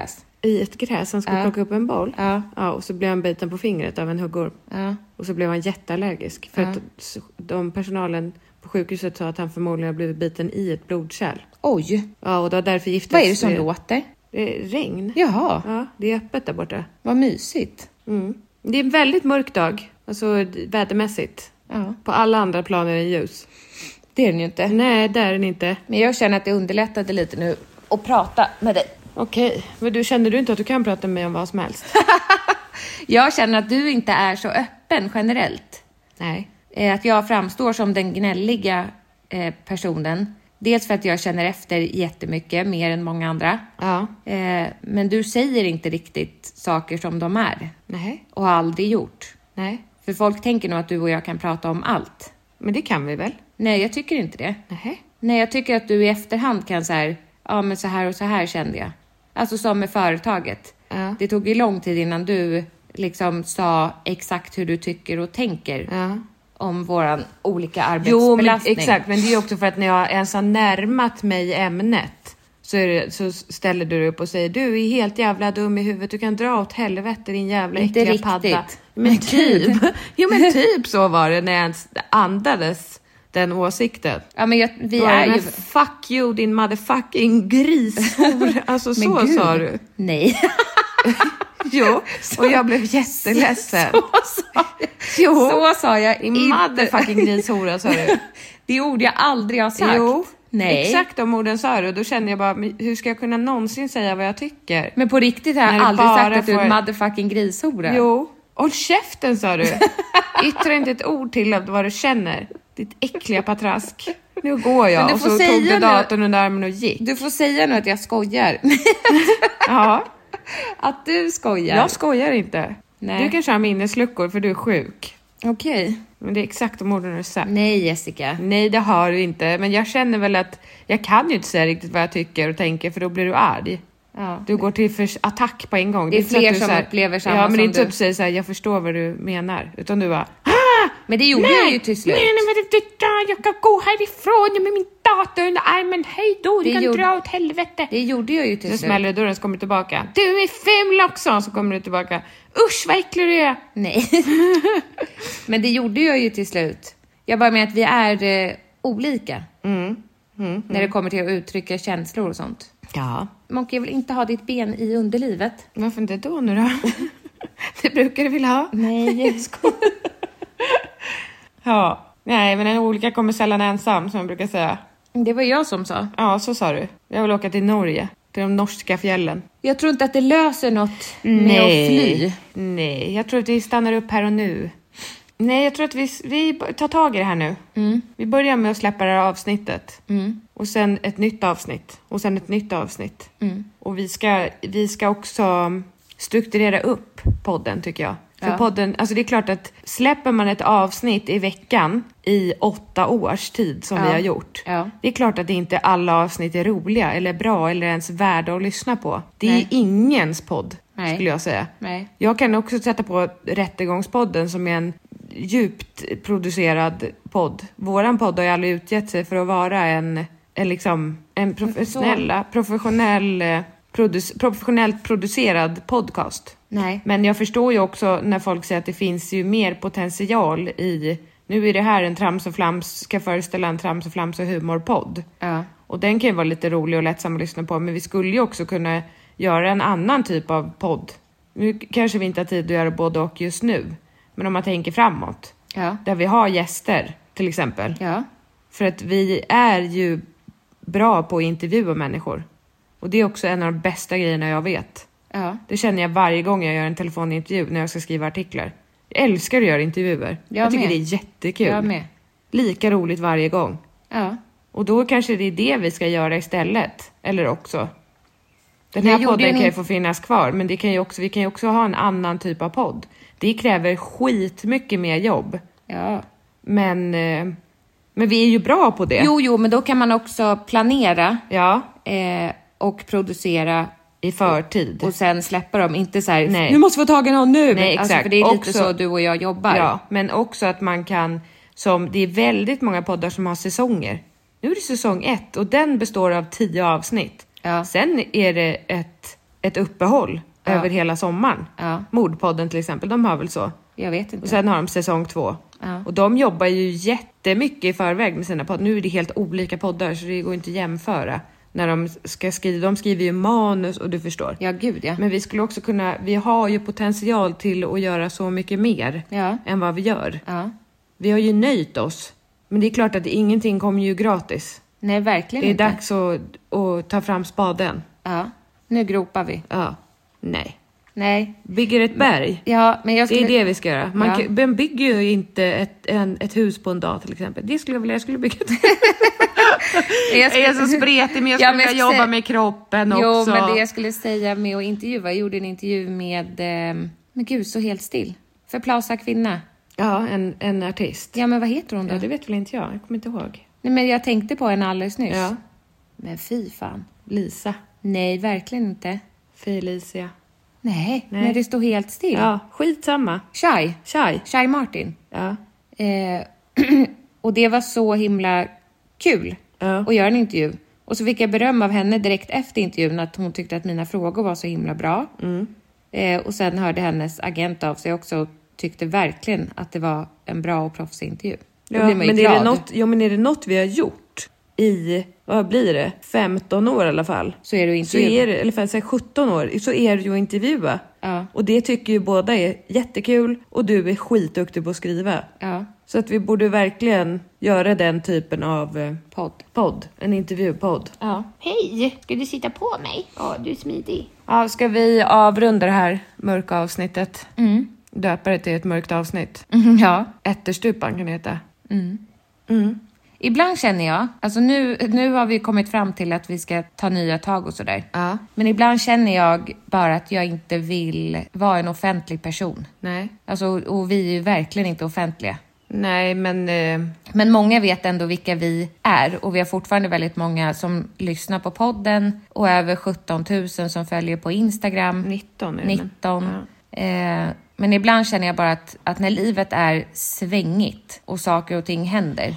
i ett gräs. Han skulle Ja. plocka upp en boll. Ja. Ja, och så blev han biten på fingret av en huggorm. Ja. Och så blev han jätteallergisk. För Ja. att s- de personalen på sjukhuset sa att han förmodligen har blivit biten i ett blodkärl. Oj, Ja, och det var därför giftes. vad är det som låter? Det är regn. Jaha, Ja, det är öppet där borta. vad mysigt. Mm. Det är en väldigt mörk dag. Alltså d- vädermässigt. Ja, På alla andra planer är ljus. det är den ju inte. Nej, där är den inte. Men jag känner att det underlättade lite nu att prata med dig. Okej, men du känner du inte att du kan prata med mig om vad som helst? Jag känner att du inte är så öppen generellt. Nej. Eh, Att jag framstår som den gnälliga eh, personen. Dels för att jag känner efter jättemycket, mer än många andra. Ja. Eh, Men du säger inte riktigt saker som de är. Nej. Och har aldrig gjort. Nej. För folk tänker nog att du och jag kan prata om allt. Men det kan vi väl? Nej, jag tycker inte det. Nej. Nej, jag tycker att du i efterhand kan säga, ja men så här och så här kände jag. Alltså som med företaget. Ja. Det tog ju lång tid innan du liksom sa exakt hur du tycker och tänker Ja. om våran olika Jo, men, arbetsbelastning. exakt. Men det är ju också för att när jag ens har närmat mig ämnet så, är det, så ställer du dig upp och säger du är helt jävla dum i huvudet. Du kan dra åt helvete din jävla Inte äckliga riktigt. padda. Men Men typ. typ. Jo, men typ så var det när jag ens andades den åsikten. Ja, men jag, vi Då är är ju... fuck you din motherfucking grishor. Alltså Men så gud. sa du. Nej. Jo, och jag blev jätteledsen. Så sa jag, Jo. så sa jag Din inte. motherfucking grishora sa du. Det ord jag aldrig har sagt. Jo, Nej. exakt de orden sa du. Då kände jag bara, men hur ska jag kunna någonsin säga vad jag tycker? Men på riktigt har När jag du aldrig bara sagt att du är en får- motherfucking grishora. Jo, håll käften sa du. Yttra inte ett ord till av vad du känner. Ditt äckliga patrask. Nu går jag. Men du Och får så säga tog du nu- datorn under armen och gick. Du får säga nu att jag skojar. Ja, Att du skojar. jag skojar inte. Nej. Du kanske har minnesluckor för du är sjuk. Okej. Men det är exakt de orden du sagt. Nej, Jessica. Nej, det har du inte. Men jag känner väl att jag kan ju inte säga riktigt vad jag tycker och tänker för då blir du arg. Ja. Du går till för attack på en gång. Det är inte så att fler du som så här- upplever samma Ja, men det är som inte så du. att du säger så här, jag förstår vad du menar. Utan du bara, Men det gjorde jag ju till slut. nej, nej, men det, det, jag kan gå härifrån med min dator under armen. Hej då, du Det kan gjorde- dra åt helvete. Det gjorde jag ju till Så slut. smäller du dörren så kommer du tillbaka. Du är ful också! Så kommer du tillbaka. Usch, vad äcklig du är! Nej. Men det gjorde jag ju till slut. Jag bara med att vi är eh, olika. Mm. Mm. När det kommer till att uttrycka känslor och sånt. Ja. Monke, jag vill inte ha ditt ben i underlivet. Varför inte då nu då? Det brukar du vilja ha. Nej, jag skojar. Ja. Nej, men en olycka kommer sällan ensam, som jag brukar säga. Det var jag som sa. Ja, så sa du. Jag vill åka till Norge. Till de norska fjällen. Jag tror inte att det löser något med att fly. Nej, jag tror att vi stannar upp här och nu. Nej, jag tror att vi, vi tar tag i det här nu. Mm. Vi börjar med att släppa det här avsnittet. Mm. Och sen ett nytt avsnitt. Och sen ett nytt avsnitt. Mm. Och vi ska, vi ska också strukturera upp podden, tycker jag. För Ja. podden, alltså det är klart att släpper man ett avsnitt i veckan i åtta års tid som Ja. vi har gjort. Ja. Det är klart att inte alla avsnitt är roliga eller bra eller ens värda att lyssna på. Det är Nej. ingens podd, Nej. skulle jag säga. Nej. Jag kan också sätta på Rättegångspodden som är en djupt producerad podd. Våran podd har ju aldrig utgett sig för att vara en, en, liksom, en professionella, professionell, eh, produc- professionellt producerad podcast. Nej. Men jag förstår ju också när folk säger att det finns ju mer potential i... Nu är det här en trams och flams, ska föreställa en trams och flams och humorpodd. Ja. Och den kan ju vara lite rolig och lättsam att lyssna på. Men vi skulle ju också kunna göra en annan typ av podd. Nu kanske vi inte har tid att göra både och just nu. Men om man tänker framåt. Ja. Där vi har gäster till exempel. Ja. För att vi är ju bra på att intervjua människor. Och det är också en av de bästa grejerna jag vet. Ja. Det känner jag varje gång jag gör en telefonintervju när jag ska skriva artiklar. Jag älskar att göra intervjuer. Jag, Jag tycker med. det är jättekul. Jag med. Lika roligt varje gång. Ja. Och då kanske det är det vi ska göra istället. Eller också. Den Jag här gjorde podden en kan ju in- få finnas kvar. Men det kan ju också, vi kan ju också ha en annan typ av podd. Det kräver skitmycket mer jobb. Ja. Men, eh, men vi är ju bra på det. Jo, jo, men då kan man också planera Ja, eh, och producera i förtid. och sen släppa dem. Inte så här, Nej. nu måste vi få tag i någon nu. Nej, Alltså, exakt. för det är lite Också- så du och jag jobbar. Ja, men också att man kan, som det är väldigt många poddar som har säsonger. Nu är det säsong ett och den består av tio avsnitt. Ja. Sen är det ett ett uppehåll Ja. över hela sommaren. Ja. Mordpodden till exempel, de har väl så. Jag vet inte. Och sen har de säsong två. Ja. Och de jobbar ju jättemycket i förväg med sina poddar. Nu är det helt olika poddar så det går inte att jämföra. När de ska skriva, de skriver ju manus och du förstår. Ja, gud ja. Men vi skulle också kunna, vi har ju potential till att göra så mycket mer Ja. än vad vi gör. Ja. Vi har ju nöjt oss. Men det är klart att ingenting kommer ju gratis. Nej, verkligen Det är inte. dags att, att ta fram spaden. Ja. Nu gropar vi. Ja, nej. Nej. Bygger ett berg. Ja, men jag Det skulle... är det vi ska göra. Man, Ja. kan, man bygger ju inte ett, en, ett hus på en dag till exempel. Det skulle jag vilja, jag skulle bygga ett Jag skulle- Jag är så spretig men jag Ja, skulle men jag vilja ska jobba säga- med kroppen Jo, också. men det jag skulle säga med att intervjua. Jag gjorde en intervju med... Eh, men gud, så helt still. För Plaza kvinna. Ja, en, en artist. Ja, men vad heter hon då? Ja, det vet väl inte jag. Jag kommer inte ihåg. Nej, men jag tänkte på henne alldeles nyss. Ja. Men fy fan. Lisa. Nej, verkligen inte. Felicia. Nej, Nej. när det står helt still. Ja, skitsamma. Shai. Shai. Shai Martin. Ja. Eh, och det var så himla kul Ja. att göra en intervju. Och så fick jag beröm av henne direkt efter intervjun att hon tyckte att mina frågor var så himla bra. Mm. Eh, och sen hörde hennes agent av sig också och tyckte verkligen att det var en bra och proffsig intervju. Då Ja, blir man ju men är, glad. det något, ja, men är det något vi har gjort i, vad blir det, femton år i alla fall. Så är det Så intervju. är det, eller för att säga sjutton år, så är det ju att intervjua. Ja. Och det tycker ju båda är jättekul och du är skitduktig på att skriva. Ja, Så att vi borde verkligen göra den typen av eh, podd. podd, en intervjupodd. Ja. Hej, ska du sitta på mig? Ja, du är smidig. Ja, ska vi avrunda det här mörka avsnittet? Mm. Döpa det till ett mörkt avsnitt. Mm, ja. Ätterstupan kan det heta. Mm. Mm. Ibland känner jag, alltså nu, nu har vi kommit fram till att vi ska ta nya tag och sådär. Ja. Men ibland känner jag bara att jag inte vill vara en offentlig person. Nej. Alltså, och vi är ju verkligen inte offentliga. Nej, men... Eh, Men många vet ändå vilka vi är. Och vi har fortfarande väldigt många som lyssnar på podden. Och över sjutton tusen som följer på Instagram. nitton är det. nitton. Ja. Eh, men ibland känner jag bara att, att när livet är svängigt och saker och ting händer.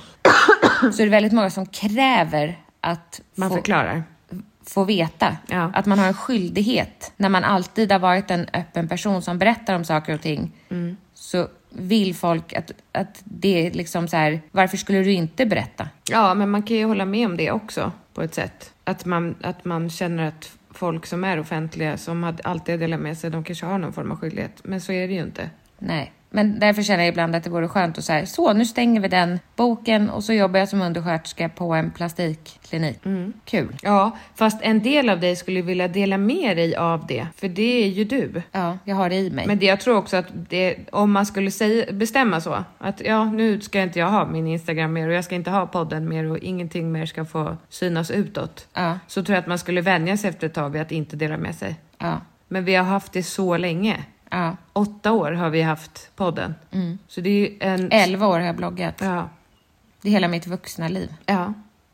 Så är det väldigt många som kräver att Man få, förklarar. få veta. Ja. Att man har en skyldighet. När man alltid har varit en öppen person som berättar om saker och ting. Mm. Så vill folk att, att det är liksom så här, varför skulle du inte berätta? Ja, men man kan ju hålla med om det också på ett sätt. Att man, att man känner att folk som är offentliga, som hade alltid delat med sig, de kanske har någon form av skyldighet. Men så är det ju inte. Nej, men därför känner jag ibland att det vore skönt att säga så nu stänger vi den boken och så jobbar jag som undersköterska på en plastikklinik. Mm. Kul. Ja, fast en del av dig skulle vilja dela med dig av det. För det är ju du. Ja, jag har det i mig. Men det, jag tror också att det, om man skulle säga, bestämma så. Att ja, nu ska inte jag ha min Instagram mer och jag ska inte ha podden mer och ingenting mer ska få synas utåt. Ja, Så tror jag att man skulle vänja sig efter ett tag vid att inte dela med sig. ja, Men vi har haft det så länge. ja. Åtta år har vi haft podden. Mm. Så det är ju en... Elva år har jag bloggat. Ja. Det är hela mitt vuxna liv. Ja.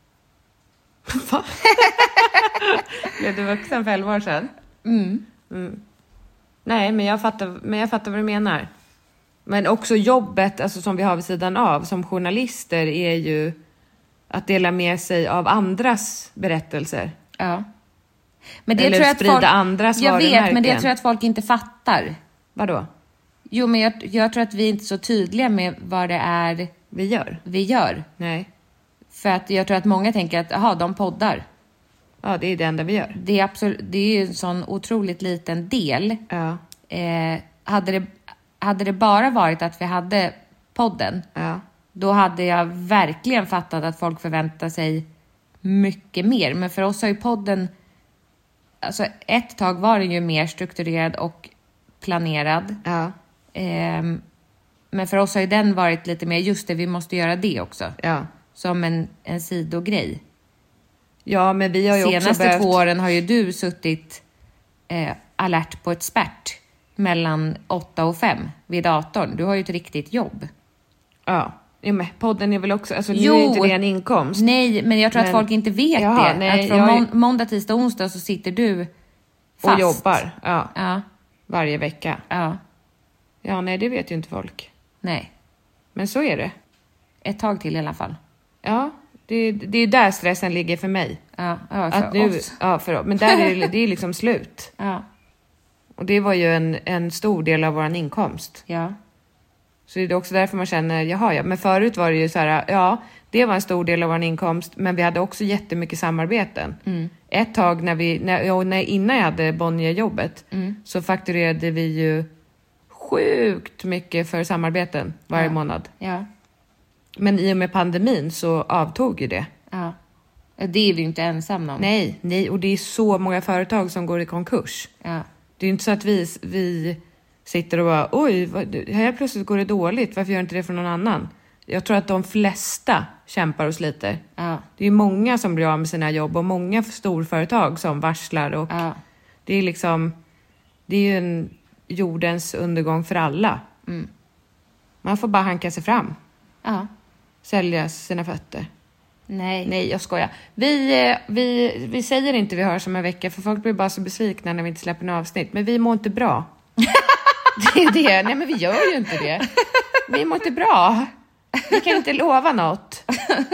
Va? Blev du vuxen för elva år sedan? Mm. Mm. Nej, men jag, fattar, men jag fattar vad du menar. Men också jobbet alltså, som vi har vid sidan av som journalister är ju att dela med sig av andras berättelser. Ja. Men det Eller tror jag att sprida folk... andras Jag vet, men det varumärken. tror jag att folk inte fattar. Vadå? Jo, men jag, jag tror att vi är inte så tydliga med vad det är Vi gör? vi gör. Nej. För att jag tror att många tänker att, aha, de poddar. Ja, det är det enda vi gör. Det är, absolut, det är ju en sån otroligt liten del. Ja. Eh, hade, det, hade det bara varit att vi hade podden, Ja. då hade jag verkligen fattat att folk förväntar sig mycket mer. Men för oss har ju podden... Alltså ett tag var den ju mer strukturerad och planerad. Ja. Ehm, men för oss har ju den varit lite mer, just det, vi måste göra det också. Ja. Som en, en sidogrej. Ja, men vi har ju Senaste också behövt... två åren har ju du suttit eh, alert på ett spärrt mellan åtta och fem vid datorn. Du har ju ett riktigt jobb. Ja. Jo, men podden är väl också... Alltså, nu Jo. är inte det en inkomst. Nej, men jag tror Men- att folk inte vet Jaha, det. nej, att från jag är- mån- måndag, tisdag, onsdag så sitter du fast. Och jobbar. Ja. Ja, Varje vecka. ja, Ja, nej, det vet ju inte folk. nej. Men så är det. Ett tag till i alla fall. Ja, Det, det är där stressen ligger för mig. Ja, ja för att nu, oss. Ja, för, men där är det, det är liksom slut. Ja. Och det var ju en, en stor del av vår inkomst. Ja. Så det är också därför man känner, jaha, ja. Men förut var det ju så här, ja, det var en stor del av vår inkomst. Men vi hade också jättemycket samarbeten. Mm. Ett tag när vi, när, när, innan jag hade Bonnier-jobbet, mm. så fakturerade vi ju sjukt mycket för samarbeten varje ja. månad. Ja. Men i och med pandemin så avtog ju det. Ja. Det är vi ju inte ensamma om. Nej, nej, och det är så många företag som går i konkurs. Ja. Det är ju inte så att vi, vi sitter och bara, oj, vad, här plötsligt går det dåligt. Varför gör inte det för någon annan? Jag tror att de flesta kämpar och sliter. Ja. Det är många som blir av med sina jobb och många storföretag som varslar. Och ja. det är liksom, det är ju en jordens undergång för alla. Mm. Man får bara hanka sig fram. Ja. Sälja sina fötter. Nej. Nej, jag skojar. Vi, vi, vi säger inte vi hörs om en vecka, för folk blir bara så besvikna när vi inte släpper en avsnitt. Men vi mår inte bra. Det är det. Nej, men vi gör ju inte det. Vi mår inte bra. Vi kan inte lova något.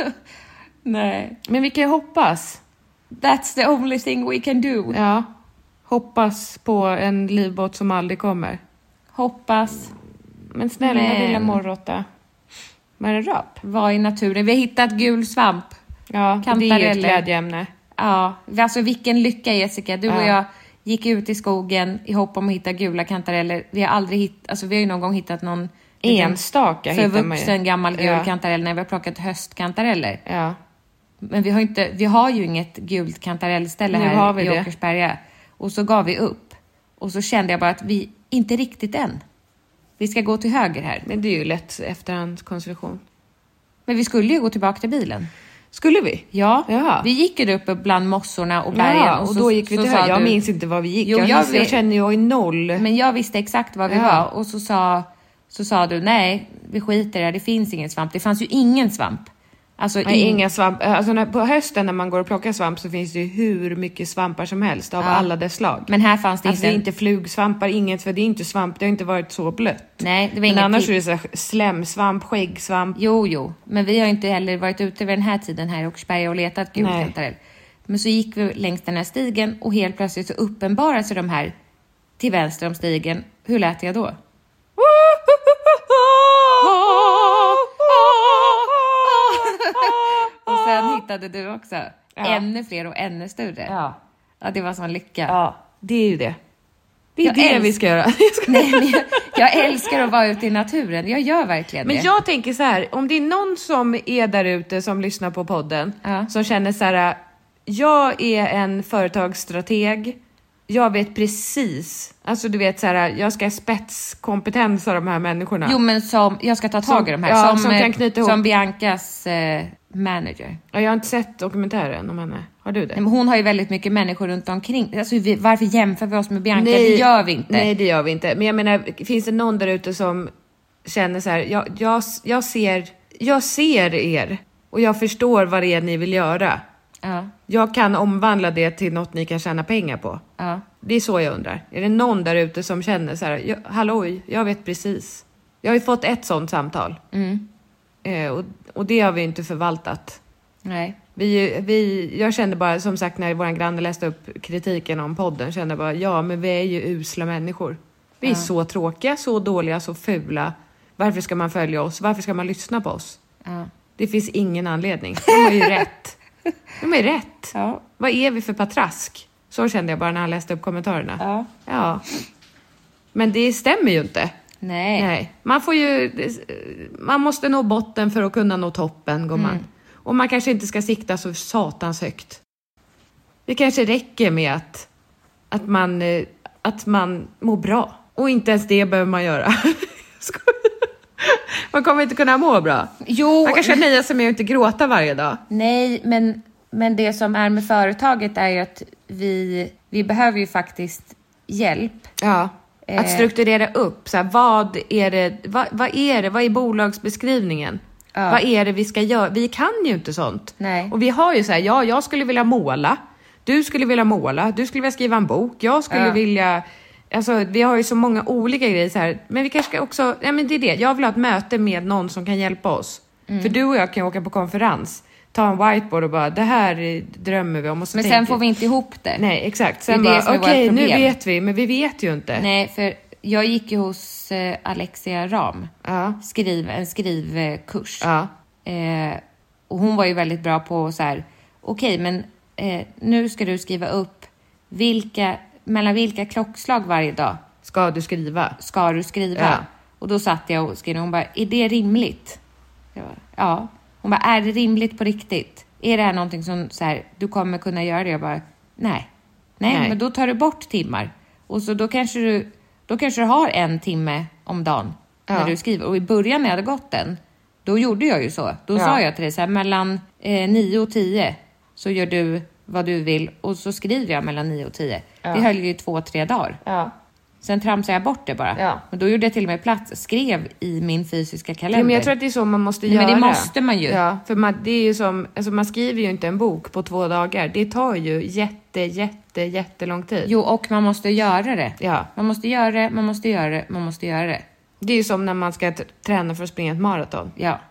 Nej. Men vi kan ju hoppas. That's the only thing we can do. Ja. Hoppas på en livbåt som aldrig kommer. Hoppas. Men snälla Men... lilla morrotta. Vad är det rap? Var i naturen. Vi har hittat gul svamp. Ja, det är ett glädjeämne. Ja, alltså vilken lycka, Jessica. Du ja. och jag gick ut i skogen i hopp om att hitta gula kantareller. Vi har aldrig hittat, alltså vi har ju någon gång hittat någon enstaka förvuxen gammal gul ja. kantarell när vi har plockat höstkantareller. Ja. Men vi har inte, vi har ju inget gult kantarellställe här har vi i det. Åkersberga. Och så gav vi upp. Och så kände jag bara att vi inte riktigt än. Vi ska gå till höger här. Men det är ju lätt efterhandskonstruktion. Men vi skulle ju gå tillbaka till bilen. Skulle vi? Ja, Jaha. Vi gick ju där uppe bland mossorna och bergen. Ja, och, och så, då gick vi till höger. Jag minns inte var vi gick. Jo, jag, jag, jag känner jag är noll. Men jag visste exakt var vi ja. var. Och så sa, så sa du, nej, vi skiter där. Det finns ingen svamp. Det fanns ju ingen svamp. Alltså, nej, in... inga svamp. Alltså när, på hösten när man går och plockar svamp så finns det ju hur mycket svampar som helst av ja. alla dess slag. Men här fanns det alltså, inte. Det är inte flugsvampar, inget, för det är inte svamp. Det har inte varit så blött. Nej, det var men annars tid. är det så här, slemsvamp, skäggsvamp. Jo, jo. Men vi har inte heller varit ute vid den här tiden här i Åkersberga och letat gul kantarell. Men så gick vi längs den här stigen och helt plötsligt så uppenbarade sig de här till vänster om stigen. Hur lät jag då? Och sen hittade du också ja. ännu fler och ännu större. Ja. Ja, det var sån lycka. Ja, det är ju det. Det är jag det älsk- vi ska göra. Nej, men jag, jag älskar att vara ute i naturen. Jag gör verkligen men det. Men jag tänker så här, om det är någon som är där ute som lyssnar på podden, ja. som känner så här, jag är en företagsstrateg. Jag vet precis, alltså du vet så här, jag ska ha spetskompetens av de här människorna. Jo, men som, jag ska ta tag som, i de här. Ja, som, som kan knyta ihop. Som Biancas eh, manager. Ja, jag har inte sett dokumentären om henne. Har du det? Nej, men hon har ju väldigt mycket människor runt omkring. Alltså, vi, varför jämför vi oss med Bianca? Nej, det gör vi inte. Nej, det gör vi inte. Men jag menar, finns det någon där ute som känner så här, jag, jag, jag, ser, jag ser er och jag förstår vad det är ni vill göra. Ja. Jag kan omvandla det till något ni kan tjäna pengar på. Ja. Det är så jag undrar. Är det någon där ute som känner så här, jag, halloj, jag vet precis. Jag har ju fått ett sånt samtal. Mm. Eh, och, och det har vi inte förvaltat. Nej. Vi, vi, jag kände bara, som sagt, när vår granne läste upp kritiken om podden, kände bara, ja, men vi är ju usla människor. Vi är ja. så tråkiga, så dåliga, så fula. Varför ska man följa oss? Varför ska man lyssna på oss? Ja. Det finns ingen anledning. De har ju rätt. De är rätt. Ja. Vad är vi för patrask? Så kände jag bara när han läste upp kommentarerna. Ja. Ja. Men det stämmer ju inte. Nej. Nej. Man får ju, man måste nå botten för att kunna nå toppen, gumman. Mm. Och man kanske inte ska sikta så satans högt. Det kanske räcker med att, att, man, att man mår bra. Och inte ens det behöver man göra. Man kommer inte kunna må bra. Jo. Man kanske nöjer sig med att inte gråta varje dag. Nej, men, men det som är med företaget är ju att vi, vi behöver ju faktiskt hjälp. Ja. Att strukturera upp, så här, vad är det, vad, vad är det, vad är bolagsbeskrivningen? Ja. Vad är det vi ska göra? Vi kan ju inte sånt. Nej. Och vi har ju så här, ja, jag skulle vilja måla. Du skulle vilja måla. Du skulle vilja skriva en bok. Jag skulle ja. vilja, alltså vi har ju så många olika grejer så här. Men vi kanske ska också, ja men det är det. Jag vill ha ett möte med någon som kan hjälpa oss. Mm. För du och jag kan åka på konferens. ta en whiteboard och bara, det här drömmer vi om. Och så men tänker, sen får vi inte ihop det. Nej, exakt. Sen det är bara, det okej, okay, nu vet vi, men vi vet ju inte. Nej, för jag gick ju hos eh, Alexia Ram. Ja. Skriv, en skrivkurs. Ja. Eh, och hon var ju väldigt bra på så här, okej, okay, men eh, nu ska du skriva upp vilka, mellan vilka klockslag varje dag ska du skriva. Ska du skriva. Ja. Och då satt jag och skrev, och hon bara, är det rimligt? Jag bara, ja. Hon bara, är det rimligt på riktigt? Är det här någonting som så här, du kommer kunna göra det? Jag bara, nej. nej. Nej, men då tar du bort timmar. Och så då kanske du, då kanske du har en timme om dagen ja. när du skriver. Och i början när jag hade gått den, då gjorde jag ju så. Då ja. sa jag till dig så här, mellan eh, nio och tio så gör du vad du vill. Och så skriver jag mellan nio och tio. Ja. Det höll ju två, tre dagar. Ja. Sen tramsade jag bort det bara. Ja. Men då gjorde jag till och med plats, skrev i min fysiska kalender. Ja, men jag tror att det är så man måste Nej, göra. Men det måste man ju. Ja, för man, det är ju som, alltså man skriver ju inte en bok på två dagar. Det tar ju jätte, jätte, jättelång tid. Jo, och man måste göra det. Ja. Man måste göra det, man måste göra det, man måste göra det. Det är ju som när man ska t- träna för att springa ett maraton. Ja.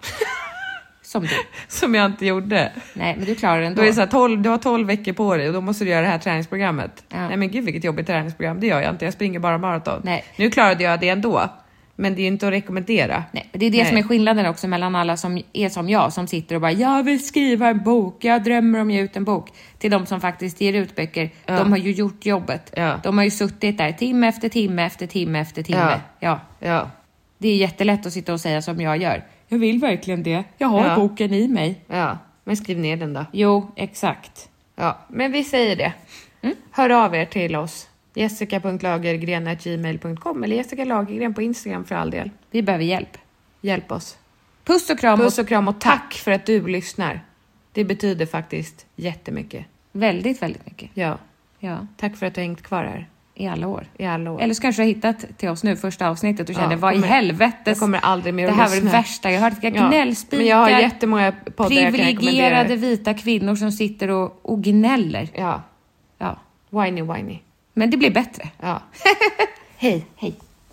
Som du. Som jag inte gjorde. Nej, men du klarar det ändå. Då är det så här, tolv, du har tolv veckor på dig och då måste du göra det här träningsprogrammet. Ja. Nej men gud vilket jobbigt träningsprogram. Det gör jag inte, jag springer bara maraton. Nej. Nu klarade jag det ändå. Men det är ju inte att rekommendera. Nej, det är det Nej. som är skillnaden också mellan alla som är som jag. Som sitter och bara, jag vill skriva en bok. Jag drömmer om att ge ut en bok. Till de som faktiskt ger ut böcker. Ja. De har ju gjort jobbet. Ja. De har ju suttit där timme efter timme efter timme efter timme. Ja. Ja. Ja. Det är jättelätt att sitta och säga som jag gör. Jag vill verkligen det. Jag har ja. boken i mig. Ja, men skriv ner den då. Jo, exakt. Ja, men vi säger det. Mm. Hör av er till oss. jessica punkt lagergren snabel-a gmail punkt com eller Jessica Lagergren på Instagram för all del. Vi behöver hjälp. Hjälp oss. Puss och kram. Puss och kram och tack för att du lyssnar. Det betyder faktiskt jättemycket. Väldigt, väldigt mycket. Ja. Ja. Tack för att du har hängt kvar här. I alla år. I alla år. Eller så kanske du har hittat till oss nu första avsnittet och känner, ja, vad kommer, i helvete. Jag kommer aldrig mer det att här lyssna. var det värsta. Jag har hört vilka gnällspikar. Ja, men jag har jättemånga poddar privilegierade vita kvinnor som sitter och, och gnäller. Ja. Ja. Whiny, whiny. Men det blir bättre. Ja. Hej. Hej.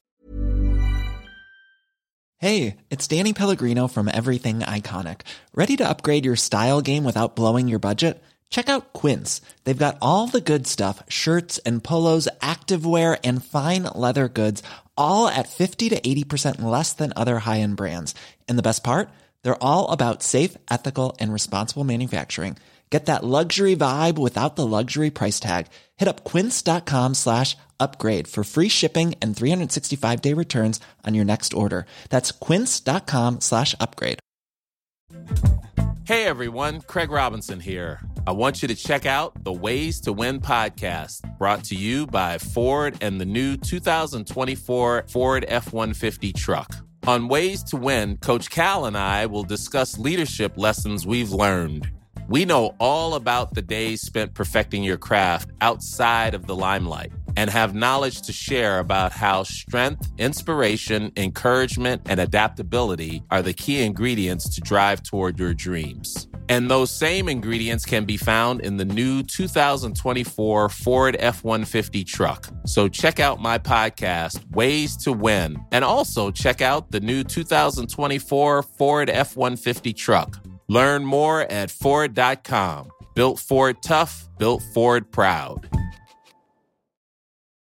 Hey, it's Danny Pellegrino from Everything Iconic. Ready to upgrade your style game without blowing your budget? Check out Quince. They've got all the good stuff, shirts and polos, activewear, and fine leather goods, all at fifty to eighty percent less than other high-end brands. And the best part? They're all about safe, ethical, and responsible manufacturing. Get that luxury vibe without the luxury price tag. Hit up quince.com slash upgrade for free shipping and three sixty-five day returns on your next order. That's quince.com slash upgrade. Hey everyone, Craig Robinson here. I want you to check out the Ways to Win podcast, brought to you by Ford and the new two thousand twenty-four Ford F one fifty truck. On Ways to Win, Coach Cal and I will discuss leadership lessons we've learned. We know all about the days spent perfecting your craft outside of the limelight and have knowledge to share about how strength, inspiration, encouragement, and adaptability are the key ingredients to drive toward your dreams. And those same ingredients can be found in the new two thousand twenty-four Ford F one fifty truck. So check out my podcast, Ways to Win, and also check out the new two thousand twenty-four Ford F one fifty truck. Learn more at Ford dot com. Built Ford tough, built Ford proud.